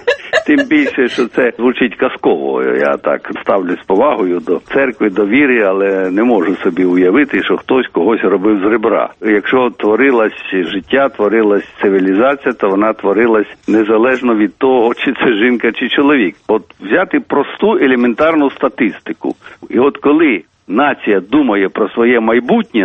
Тим більше, що це звучить казково. Я так ставлюсь з повагою до церкви, до віри, але не можу собі уявити, що хтось когось робив з ребра. Якщо творилась життя, творилась цивілізація, то вона творилась незалежно від того, чи це жінка, чи чоловік. От взяти просту елементарну статистику. І от коли нація думає про своє майбутнє, з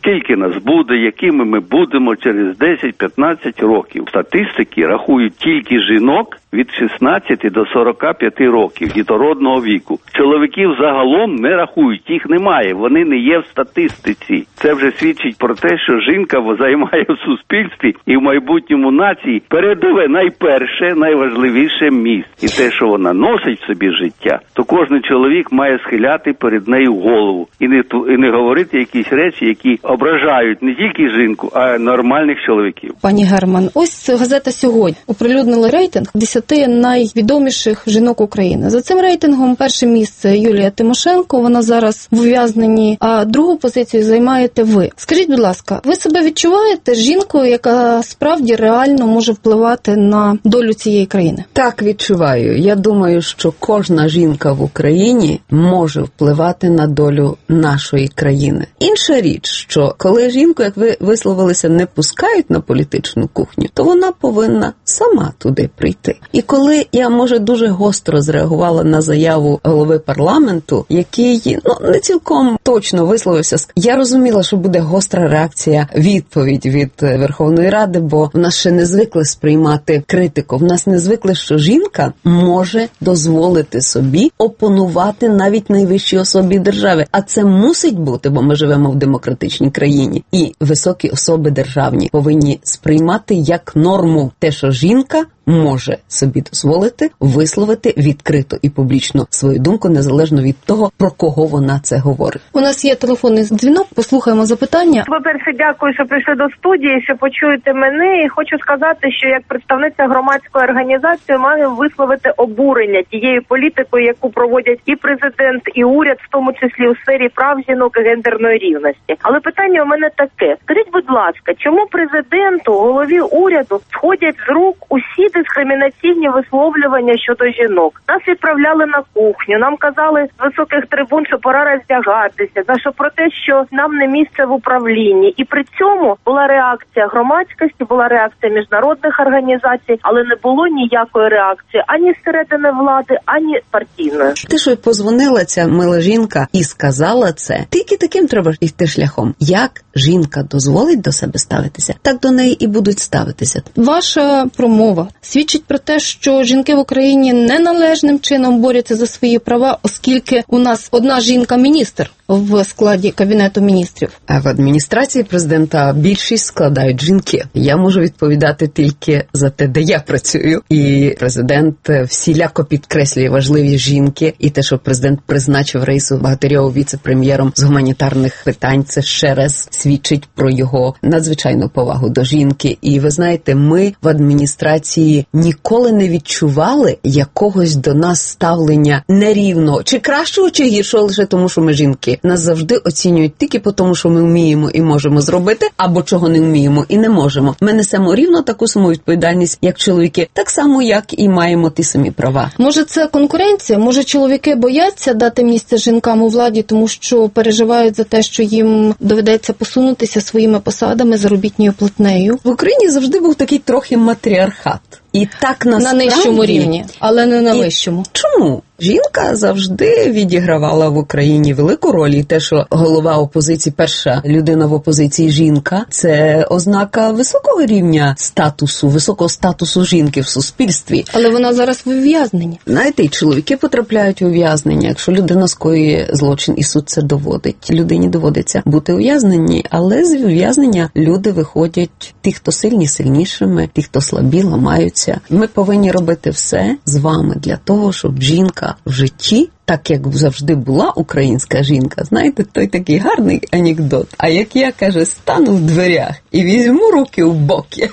скільки нас буде, якими ми будемо через десять-п'ятнадцять років. Статистики рахують тільки жінок від шістнадцяти до сорока п'яти років, дітородного віку. Чоловіків загалом не рахують, їх немає, вони не є в статистиці. Це вже свідчить про те, що жінка займає в суспільстві і в майбутньому нації передове найперше, найважливіше місце. І те, що вона носить в собі життя, то кожен чоловік має схиляти перед нею голову і не, і не говорити якісь речі, які ображають не тільки жінку, а й нормальних чоловіків. Пані Герман, ось газета «Сьогодні» оприлюднила рейтинг десяти найвідоміших жінок України. За цим рейтингом перше місце Юлія Тимошенко, вона зараз в ув'язненні, а другу позицію займаєте ви. Скажіть, будь ласка, ви себе відчуваєте жінкою, яка справді реально може впливати на долю цієї країни? Так, відчуваю. Я думаю, що кожна жінка в Україні може впливати на долю нашої країни. Інша річ, що коли жінку, як ви висловилися, не пускають на політичну кухню, то вона повинна сама туди прийти. І коли я, може, дуже гостро зреагувала на заяву голови парламенту, який, ну, не цілком точно висловився, я розуміла, що буде гостра реакція, відповідь від Верховної Ради, бо в нас ще не звикли сприймати критику. В нас не звикли, що жінка може дозволити собі опонувати навіть найвищій особі держави. А це мусить бути, бо ми живемо в демократичній країні. І високі особи державні повинні сприймати як норму те, що жінка може собі дозволити висловити відкрито і публічно свою думку, незалежно від того, про кого вона це говорить. У нас є телефонний дзвінок, послухаємо запитання. По-перше, дякую, що прийшли до студії, що почуєте мене, і хочу сказати, що як представниця громадської організації маю висловити обурення тією політикою, яку проводять і президент, і уряд, в тому числі у сфері прав жінок і гендерної рівності. Але питання у мене таке. Скажіть, будь ласка, чому президенту, голові уряду сходять з рук усі дискримінаційні висловлювання щодо жінок? Нас відправляли на кухню, нам казали з високих трибун, що пора роздягатися, за що про те, що нам не місце в управлінні. І при цьому була реакція громадськості, була реакція міжнародних організацій, але не було ніякої реакції ані зсередини влади, ані партійної. Те, що позвонила ця мила жінка і сказала це, тільки таким треба йти шляхом. Як жінка дозволить до себе ставитися, так до неї і будуть ставитися. Ваша промова свідчить про те, що жінки в Україні неналежним чином борються за свої права, оскільки у нас одна жінка-міністр в складі Кабінету міністрів. А в адміністрації президента більшість складають жінки. Я можу відповідати тільки за те, де я працюю. І президент всіляко підкреслює важливість жінки. І те, що президент призначив Раїсу Богатирьову віце-прем'єром з гуманітарних питань, це ще раз свідчить про його надзвичайну повагу до жінки. І ви знаєте, ми в адміністрації ніколи не відчували якогось до нас ставлення нерівного, чи кращого, чи гіршого, лише тому, що ми жінки. Нас завжди оцінюють тільки по тому, що ми вміємо і можемо зробити, або чого не вміємо і не можемо. Ми несемо рівно таку саму відповідальність, як чоловіки, так само, як і маємо ті самі права. Може, це конкуренція? Може, чоловіки бояться дати місце жінкам у владі, тому що переживають за те, що їм доведеться посунутися своїми посадами, заробітною платнею? В Україні завжди був такий трохи матріархат. І так насправді... На нижчому рівні, але не на вищому. Чому? Жінка завжди відігравала в Україні велику роль. І те, що голова опозиції, перша людина в опозиції жінка, це ознака високого рівня статусу, високого статусу жінки в суспільстві. Але вона зараз в ув'язненні. Знаєте, і чоловіки потрапляють у ув'язнення, якщо людина скоює злочин, і суд це доводить. Людині доводиться бути ув'язнені, але з ув'язнення люди виходять, ті, хто сильні, сильнішими, ті, хто слабі, ламаються. Ми повинні робити все з вами для того, щоб жінка в житті, так як завжди була українська жінка, знаєте, той такий гарний анекдот. А як я, каже, стану в дверях і візьму руки в боки.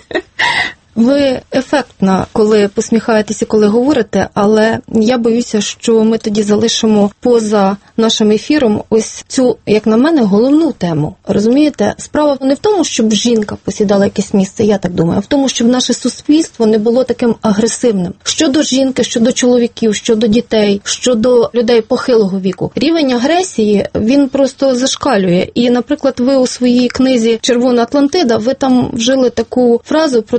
Ви ефектна, коли посміхаєтеся, коли говорите, але я боюся, що ми тоді залишимо поза нашим ефіром ось цю, як на мене, головну тему. Розумієте? Справа не в тому, щоб жінка посідала якесь місце, я так думаю, а в тому, щоб наше суспільство не було таким агресивним. Щодо жінки, щодо чоловіків, щодо дітей, щодо людей похилого віку. Рівень агресії, він просто зашкалює. І, наприклад, ви у своїй книзі «Червона Атлантида», ви там вжили таку фразу про те, що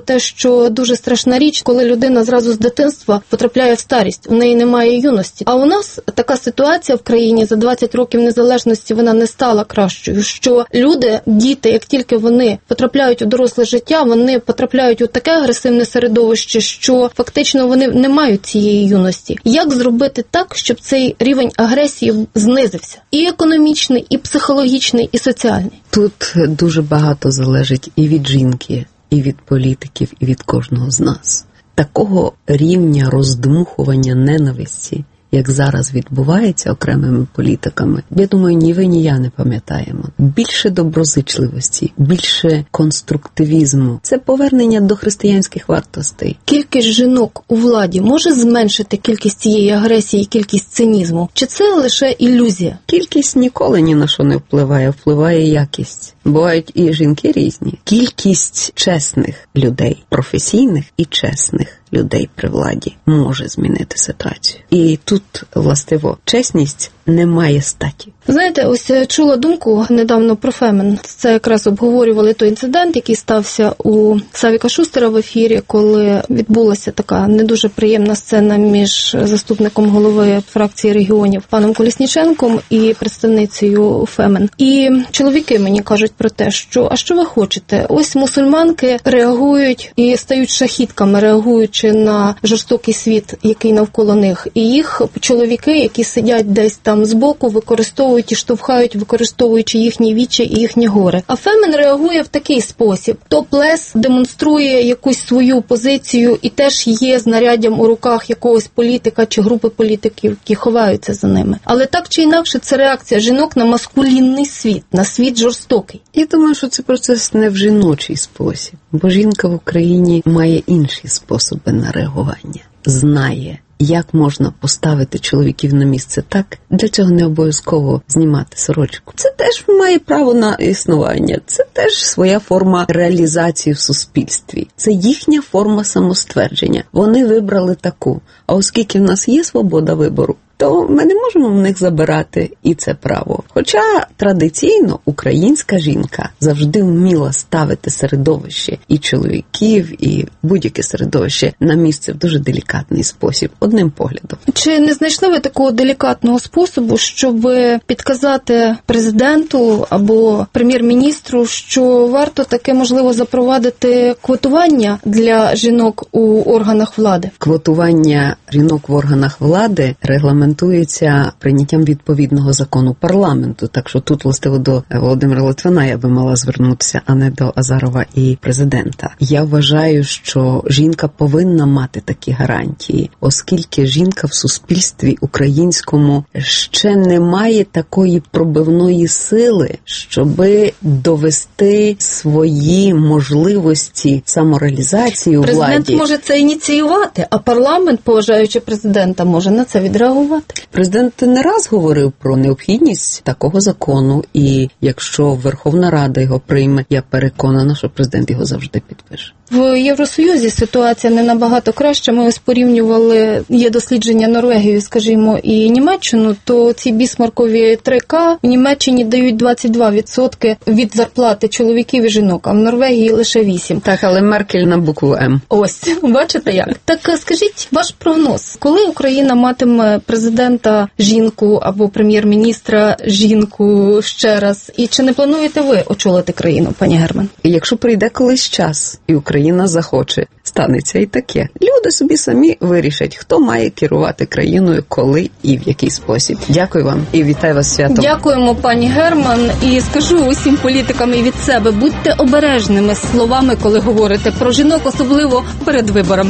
що дуже страшна річ, коли людина зразу з дитинства потрапляє в старість, у неї немає юності. А у нас така ситуація в країні за двадцять років незалежності, вона не стала кращою, що люди, діти, як тільки вони потрапляють у доросле життя, вони потрапляють у таке агресивне середовище, що фактично вони не мають цієї юності. Як зробити так, щоб цей рівень агресії знизився? І економічний, і психологічний, і соціальний. Тут дуже багато залежить і від жінки, і від політиків, і від кожного з нас. Такого рівня роздмухування ненависті, як зараз відбувається окремими політиками, я думаю, ні ви, ні я не пам'ятаємо. Більше доброзичливості, більше конструктивізму. Це повернення до християнських вартостей. Кількість жінок у владі може зменшити кількість цієї агресії, кількість цинізму? Чи це лише ілюзія? Кількість ніколи ні на що не впливає, впливає якість. Бувають і жінки різні. Кількість чесних людей, професійних і чесних людей при владі може змінити ситуацію. І тут, властиво, чесність не має статі. Знаєте, ось чула думку недавно про Фемен. Це якраз обговорювали той інцидент, який стався у Савіка Шустера в ефірі, коли відбулася така не дуже приємна сцена між заступником голови фракції регіонів паном Колісніченком і представницею Фемен. І чоловіки мені кажуть про те, що а що ви хочете? Ось мусульманки реагують і стають шахідками, реагуючи на жорстокий світ, який навколо них. І їх чоловіки, які сидять десь там збоку, використовують і штовхають, використовуючи їхні вічі і їхні гори. А Фемен реагує в такий спосіб. Топлес демонструє якусь свою позицію і теж є знаряддям у руках якогось політика чи групи політиків, які ховаються за ними. Але так чи інакше, це реакція жінок на маскулінний світ, на світ жорстокий. Я думаю, що це процес не в жіночий спосіб, бо жінка в Україні має інші способи на реагування. Знає, як можна поставити чоловіків на місце так, для цього не обов'язково знімати сорочку. Це теж має право на існування, це теж своя форма реалізації в суспільстві. Це їхня форма самоствердження. Вони вибрали таку. А оскільки в нас є свобода вибору, то ми не можемо в них забирати і це право. Хоча традиційно українська жінка завжди вміла ставити середовище і чоловіків, і будь-яке середовище на місце в дуже делікатний спосіб, одним поглядом. Чи не знайшли ви такого делікатного способу, щоб підказати президенту або прем'єр-міністру, що варто таке, можливо, запровадити квотування для жінок у органах влади? Квотування жінок в органах влади регламентується прийняттям відповідного закону парламенту. Так що тут, властиво, до Володимира Литвина я би мала звернутися, а не до Азарова і президента. Я вважаю, що жінка повинна мати такі гарантії, оскільки жінка в суспільстві українському ще не має такої пробивної сили, щоби довести свої можливості самореалізації у владі. Президент може це ініціювати, а парламент, поважаючи президента, може на це відреагувати. Президент не раз говорив про необхідність такого закону, і якщо Верховна Рада його прийме, я переконана, що президент його завжди підпише. В Євросоюзі ситуація не набагато краща. Ми ось порівнювали, є дослідження Норвегію, скажімо, і Німеччину, то ці бісмаркові три ка в Німеччині дають двадцять два відсотки від зарплати чоловіків і жінок, а в Норвегії лише вісім. Так, але Меркель на букву М. Ось, бачите як? Так скажіть ваш прогноз, коли Україна матиме президента жінку або прем'єр-міністра жінку ще раз, і чи не плануєте ви очолити країну, пані Герман? Якщо прийде колись час, і Україна захоче, станеться і таке. Люди собі самі вирішать, хто має керувати країною, коли і в який спосіб. Дякую вам і вітаю вас святом. Дякуємо, пані Герман, і скажу усім політикам і від себе, будьте обережними словами, коли говорите про жінок, особливо перед виборами.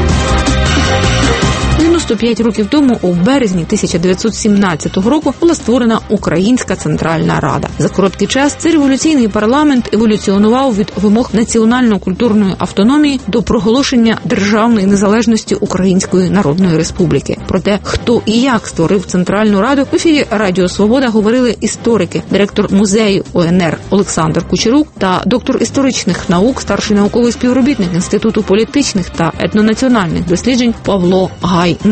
дев'яносто п'ять років тому, у березні тисяча дев'ятсот сімнадцятого року, була створена Українська Центральна Рада. За короткий час цей революційний парламент еволюціонував від вимог національно-культурної автономії до проголошення державної незалежності Української Народної Республіки. Про те, хто і як створив Центральну Раду, в ефірі Радіо Свобода говорили історики, директор музею О Ен Ер Олександр Кучерук та доктор історичних наук, старший науковий співробітник Інституту політичних та етнонаціональних досліджень Павло Гайний.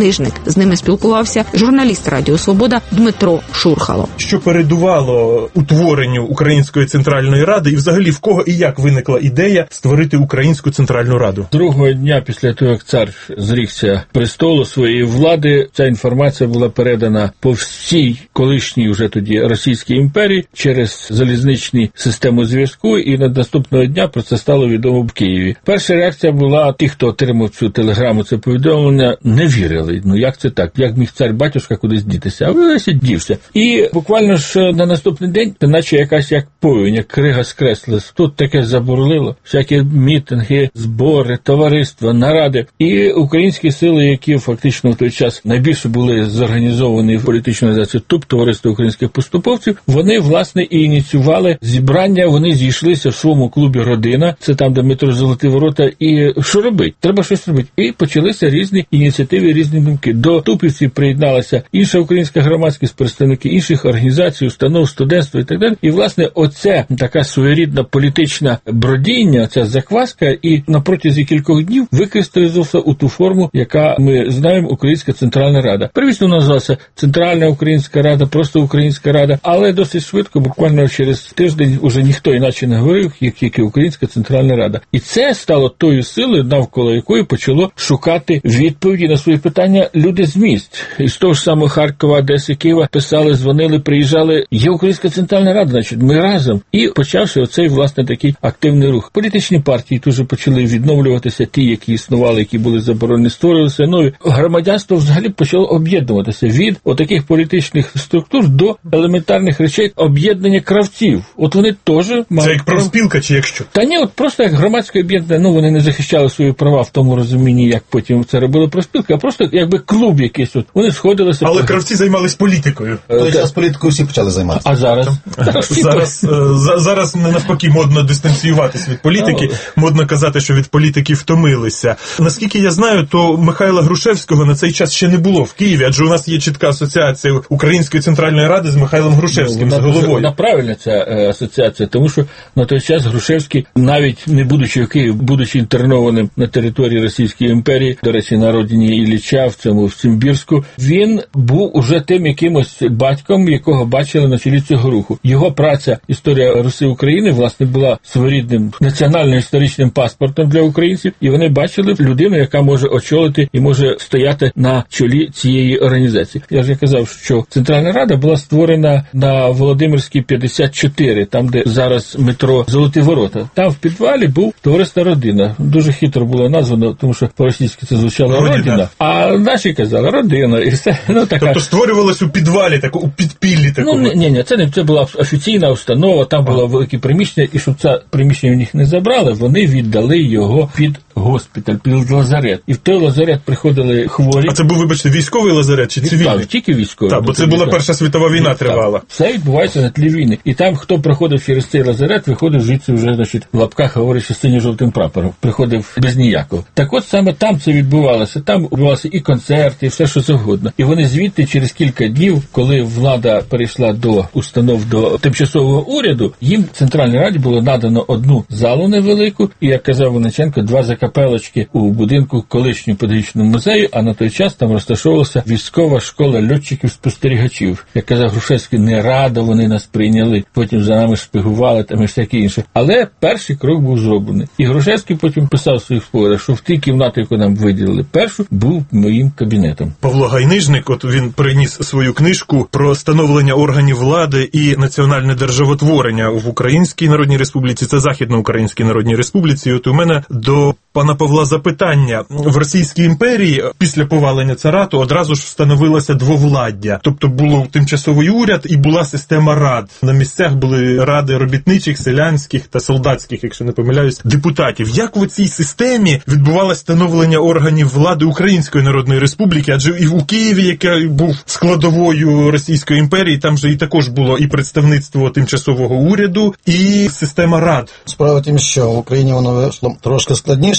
Нижник. З ними спілкувався журналіст Радіо Свобода Дмитро Шурхало. Що передувало утворенню Української Центральної Ради і взагалі в кого і як виникла ідея створити Українську Центральну Раду? Другого дня після того, як цар зрікся престолу своєї влади, ця інформація була передана по всій колишній вже тоді Російській імперії через залізничну систему зв'язку, і на наступного дня про це стало відомо в Києві. Перша реакція була, ті, хто отримав цю телеграму, це повідомлення, не вірили. Ну як це так? Як міг цар-батюшка кудись дітися? А весь дівся. І буквально ж на наступний день, наче якась як повінь, як крига скреслилась. Тут таке забурлило. Всякі мітинги, збори, товариства, наради. І українські сили, які фактично в той час найбільше були зорганізовані в політичну організацію ТУП, Товариство українських поступовців, вони, власне, і ініціювали зібрання, вони зійшлися в своєму клубі «Родина», це там, де метро «Золоті ворота», і що робити? Треба щось робити. І почалися різні ініціативи, різні думки. До тупівців приєдналася інша українська громадськість, представники інших організацій, установ, студентства і так далі. І, власне, оце така своєрідна політична бродіння, ця закваска, і на протязі кількох днів викристалізувався у ту форму, яка ми знаємо, Українська Центральна Рада. Первісно називалася Центральна Українська Рада, просто Українська Рада, але досить швидко, буквально через тиждень, уже ніхто іначе не говорив, як тільки Українська Центральна Рада. І це стало тою силою, навколо якої почало шукати відповіді на свої питання люди з місць. Із того ж самого Харкова, Одеси, Києва писали, дзвонили, приїжджали. Є Українська Центральна Рада, значить, ми разом. І почався оцей, власне, такий активний рух. Політичні партії теж почали відновлюватися, ті, які існували, які були заборонені, створилися нові. Громадянство взагалі почало об'єднуватися від отаких політичних структур до елементарних речей об'єднання кравців. От вони теж мали... Це як профспілка чи як що? Та ні, от просто як громадське об'єднання, ну вони не захищали свої права в тому розумінні, як потім це робили профспілка, а просто якби клуб якийсь. От вони сходилися. Але кравці займались політикою. Той час політикою всі почали займатися. А зараз? Зараз, зараз навпаки модно дистанціюватись від політики, модно казати, що від політики втомилися. Наскільки я знаю, то Михайла Грушевського на цей час ще не було в Києві, адже у нас є чітка асоціація Української Центральної Ради з Михайлом Грушевським, ну, з головою. Вона правильна ця е, асоціація, тому що на той час Грушевський, навіть не будучи в Києві, будучи інтернованим на території Російської імперії, до речі, на родині Ілліча, в цьому в Симбірську, він був уже тим якимось батьком, якого бачили на чолі цього руху. Його праця «Історія Руси України» власне була своєрідним національно-історичним паспортом для українців, і вони бачили людину, яка може очолити і може стояти на чолі цієї організації. Я вже казав, що Центральна Рада була створена на Володимирській п'ятдесят чотири, там, де зараз метро «Золоті ворота». Там в підвалі був товариство «Родина». Дуже хитро було названо, тому що по-російськи це звучало «Родина», Родина. А наші казали «Родина». І все. Ну, така... Тобто створювалось у підвалі, так, у підпіллі такого? Ну, ні, ні, це не це була офіційна установа, там було велике приміщення, і щоб це приміщення в них не забрали, вони віддали його під госпіталь, під лазарет. І в той лазарет приходили хворі. А це був, вибачте, військовий лазарет чи цивільний? Так, тільки військовий. Так, бо це була Перша світова війна так, тривала. Все відбувається на тлі війни. І там, хто проходив через цей лазарет, виходив звідси вже, значить, в лапках говорячи синьо-жовтим прапором. Приходив без ніякого. Так от саме там це відбувалося. Там відбувалися і концерти, і все, що завгодно. І вони звідти через кілька днів, коли влада перейшла до установ, до тимчасового уряду, їм в Центральній Раді було надано одну залу невелику, і, як казав Винниченко, два закапелочки у будинку колишнього педагогічного музею, а на той час там розташовувалася військова школа льотчиків-спостерігачів. Як казав Грушевський, не радо вони нас прийняли, потім за нами шпигували там і всяке інше. Але перший крок був зроблений. І Грушевський потім писав в своїх спогадах, що в тій кімнаті, яку нам виділили першу, був моїм кабінетом. Павло Гайнижник, от він приніс свою книжку про становлення органів влади і національне державотворення в Українській Народній Республіці, це Західноукраїнській Народній Республіці. І от у мене до пана Павла запитання. В Російській імперії після повалення царату одразу ж встановилося двовладдя. Тобто було тимчасовий уряд і була система рад. На місцях були ради робітничих, селянських та солдатських, якщо не помиляюсь, депутатів. Як в цій системі відбувалося становлення органів влади Української Народної Республіки? Адже і у Києві, яке був складовою Російської імперії, там же і також було і представництво тимчасового уряду, і система рад. Справа тим, що в Україні воно вийшло трошки складніше.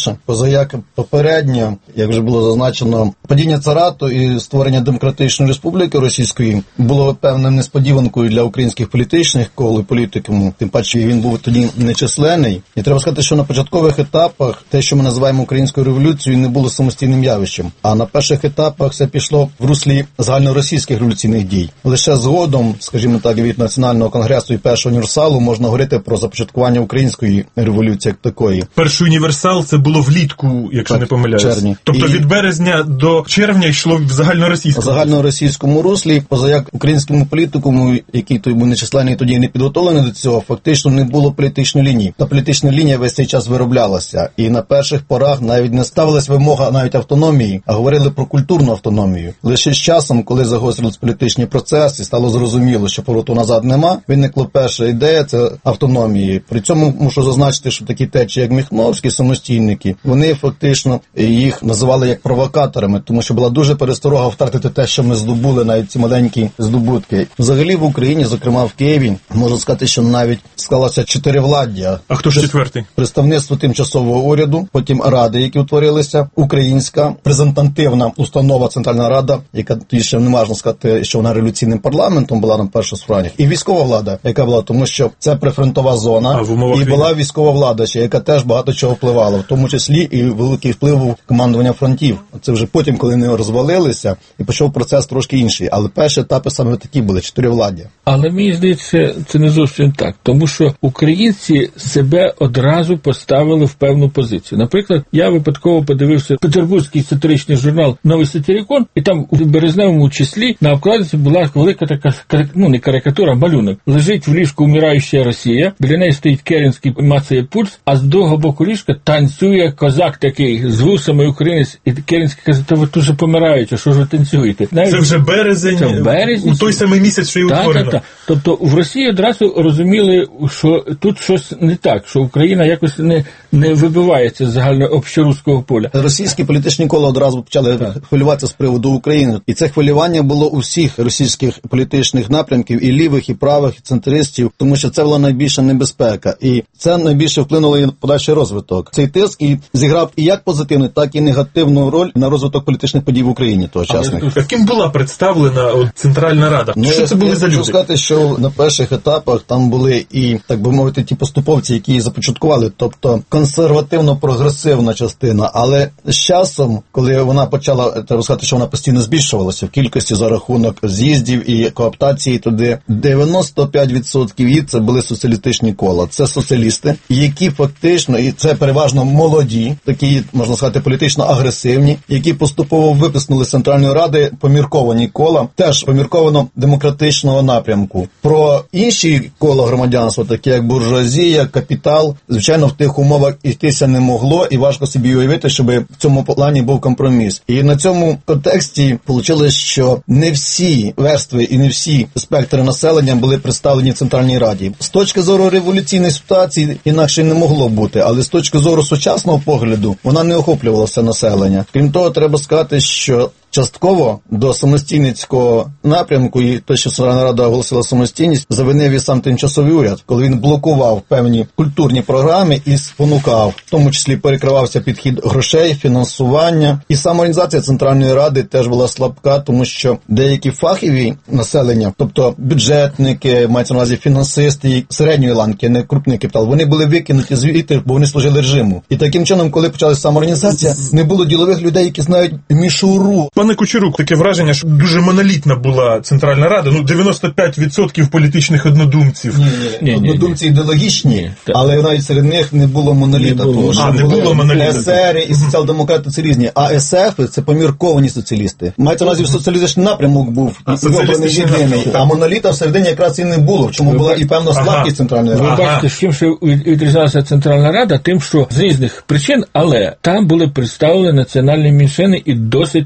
найголовніше, позаяк попередньо, як вже було зазначено, падіння царату і створення демократичної республіки російської було певною несподіванкою для українських політичних кол і політикуму, тим паче він був тоді нечисленний. І треба сказати, що на початкових етапах те, що ми називаємо українською революцією, не було самостійним явищем. А на перших етапах все пішло в руслі загальноросійських революційних дій. Лише згодом, скажімо так, від Національного конгресу і першого універсалу можна говорити про започаткування української революції як такої. Перший універсал це було влітку, якщо так, не помиляюсь. Червні. Тобто і... від березня до червня йшло в загальноросійському. В загальноросійському руслі, позаяк українському політикуму, який той був нечисленний тоді не підготовлений до цього, фактично не було політичної лінії. Та політична лінія весь цей час вироблялася. І на перших порах навіть не ставилась вимога навіть автономії, а говорили про культурну автономію. Лише з часом, коли загострились політичні процеси, стало зрозуміло, що повороту назад нема, виникла перша ідея – це автономії. При цьому мушу зазначити, що такі течії, як Міхновський, самостійники, вони фактично їх називали як провокаторами, тому що була дуже пересторога втратити те, що ми здобули, навіть ці маленькі здобутки. Взагалі в Україні, зокрема в Києві, можу сказати, що навіть склалося чотиривладдя. А хто ж четвертий? Представництво тимчасового уряду, потім ради, які утворилися, українська презентативна установа Центральна Рада, яка тоді ще не можна сказати, що вона революційним парламентом була на перших справах, і військова влада, яка була, тому що це прифронтова зона, і війни була військова влада, ще, яка теж багато чого впливала, в тому числі і великий вплив був командування фронтів. Це вже потім, коли вони розвалилися, і почав процес трошки інший. Але перші етапи саме такі були, чотиривладдя. Але мені здається, це не зовсім так, тому що українці себе одразу поставили в певну позицію. Наприклад, я випадково подивився петербурзький сатиричний журнал «Новий сатирикон», і там у березневому числі на обкладинці була велика така, ну не карикатура, а малюнок. Лежить в ліжку умираюча Росія, біля неї стоїть Керенський, мацає пульс, а з другого боку ліжка танцює козак такий з вусами українець, і Керенський каже, то ви дуже помираєте, що ж ви танцюєте? Навіть це вже березень, це березень, у той самий місяць, що і утворено. Так, так. Тобто в Росії одразу розуміли, що тут щось не так, що Україна якось не, не вибивається з загальнообщоруського поля. Російські політичні кола одразу почали так хвилюватися з приводу України. І це хвилювання було у всіх російських політичних напрямків, і лівих, і правих, і центристів, тому що це була найбільша небезпека. І це найбільше вплинуло і на подальший розвиток. Цей тиск і зіграв і як позитивну, так і негативну роль на розвиток політичних подій в Україні тогочасних. Яким була представлена от, Центральна Рада? Ну, що це були за люди? Хочу сказати, що на перших етапах там були і, так би мовити, ті поступовці, які її започаткували, тобто консервативно-прогресивна частина, але з часом, коли вона почала, треба сказати, що вона постійно збільшувалася в кількості за рахунок з'їздів і кооптації туди, дев'яносто п'ять відсотків її це були соціалістичні кола. Це соціалісти, які фактично, і це переважно молоді, такі, можна сказати, політично агресивні, які поступово виписнули з Центральної Ради помірковані кола, теж помірковано демократичного напрямку. Про інші кола громадянства, такі як буржуазія, капітал, звичайно, в тих умовах йтися не могло, і важко собі уявити, щоб в цьому плані був компроміс. І на цьому контексті вийшло, що не всі верстви і не всі спектри населення були представлені в Центральній Раді. З точки зору революційної ситуації інакше не могло бути, але з точки зору сучасного погляду вона не охоплювала все населення. Крім того, треба сказати, що частково до самостійницького напрямку, і те, що Центральна Рада оголосила самостійність, завинив і сам тимчасовий уряд, коли він блокував певні культурні програми і спонукав, в тому числі перекривався підхід грошей, фінансування. І сама організація Центральної Ради теж була слабка, тому що деякі фахові населення, тобто бюджетники, мається на увазі фінансисти, середньої ланки, не крупний капітал, вони були викинуті звідти, бо вони служили режиму. І таким чином, коли почалася самоорганізація, не було ділових людей, які знають мішуру. Пане Кучерук, таке враження, що дуже монолітна була Центральна Рада, ну дев'яносто п'ять відсотків політичних однодумців. Ні, ні, ні, однодумці ідеологічні, ні, але навіть серед них не було моноліта. Не було, тому, що а, не було моноліта. Есери і соціал-демократи це різні, а есефи це помірковані соціалісти. Мається на увазі, соціалістичний напрямок був обраний єдиний, а моноліта всередині якраз і не було, в чому була і певна слабкість ага. Центральної Ради. Ви бачите, з чим ще відрізнялася Центральна Рада, тим, що з різних причин, але там були представлені національні меншини і досить таки активні.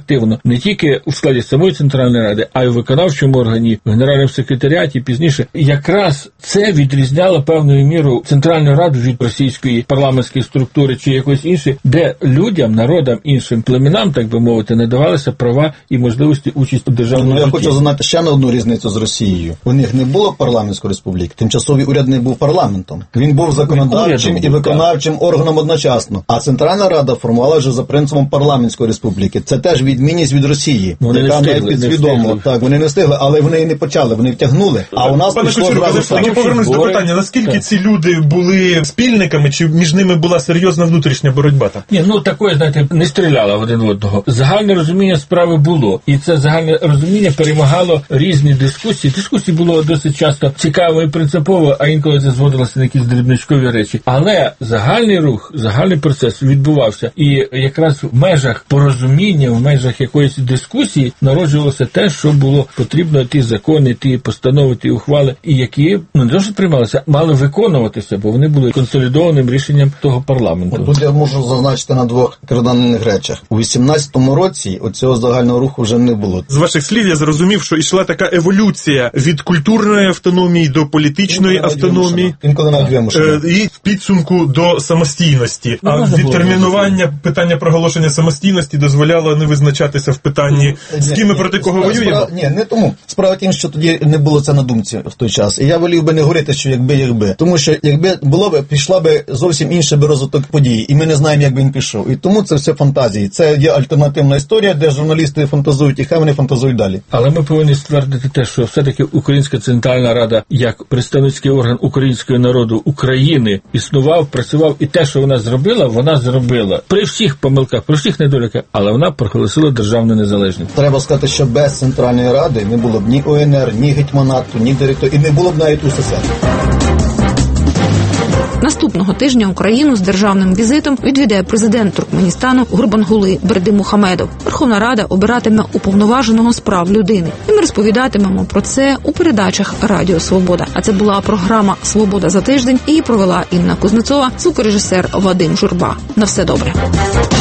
активно не тільки у складі самої Центральної Ради, а й у виконавчому органі, в Генеральному секретаріаті, пізніше. Якраз це відрізняло певною мірою Центральну Раду від російської парламентської структури чи якоїсь іншої, де людям, народам, іншим племенам, так би мовити, не давалися права і можливості участі у державному житті. Ну, я житті. хочу знати ще на одну різницю з Росією. У них не було парламентської республіки. Тимчасовий уряд не був парламентом. Він був законодавчим і виконавчим органом одночасно. А Центральна Рада формувала вже за принципом парламентської республіки. Це теж відмінність від Росії. Вони яка не встигли, навіть підсвідомо. Так, вони не встигли, але вони і не почали, вони втягнули. А у нас Пане пішло Кучерук, зразу але повернусь до питання, наскільки так. ці люди були спільниками, чи між ними була серйозна внутрішня боротьба? Там? Ні, ну такої, знаєте, не стріляла один в одного. Загальне розуміння справи було. І це загальне розуміння перемагало різні дискусії. Дискусії було досить часто цікаво і принципово, а інколи це зводилося на якісь дрібничкові речі. Але загальний рух, загальний процес відбувався. І якраз в межах порозуміння, в межах якоїсь дискусії народжувалося те, що було потрібно, ті закони, ті постанови, ті ухвали, і які, ну, не лише приймалися, мали виконуватися, бо вони були консолідованим рішенням того парламенту. Тут я можу зазначити на двох кардинальних речах. У вісімнадцятому році оцього загального руху вже не було. З ваших слів я зрозумів, що йшла така еволюція від культурної автономії до політичної інколи автономії. Інколи навіть вимушена. І в підсумку до самостійності. Ну, а відтермінування питання проголошення самостійності дозволяло не визначатися в питанні, з ким і проти кого воюємо? Ні, не тому. Справа тим, що тоді не було це на думці в той час. І я волів би не говорити, що якби, якби. Тому що якби було б, пішла би зовсім інший би розвиток подій. І ми не знаємо, як би він пішов. І тому це все фантазії. Це є альтернативна історія, де журналісти фантазують, і хай вони фантазують далі. Але ми повинні ствердити те, що все-таки Українська Центральна Рада, як представницький орган українського народу України, існував, працював, і те, що вона зробила, вона зробила. При всіх помилках, при всіх недоліках, але вона проголосила державну незалежність. Треба сказати, що без Центральної Ради не було б ні О Ен Ер, ні гетьманату, ні директорів, і не було б навіть У С С Р. Наступного тижня Україну з державним візитом відвідає президент Туркменістану Гурбангули Бердимухамедов. Верховна Рада обиратиме уповноваженого з прав людини. І ми розповідатимемо про це у передачах Радіо Свобода. А це була програма «Свобода за тиждень». Її провела Інна Кузнецова, звукорежисер Вадим Журба. На все добре.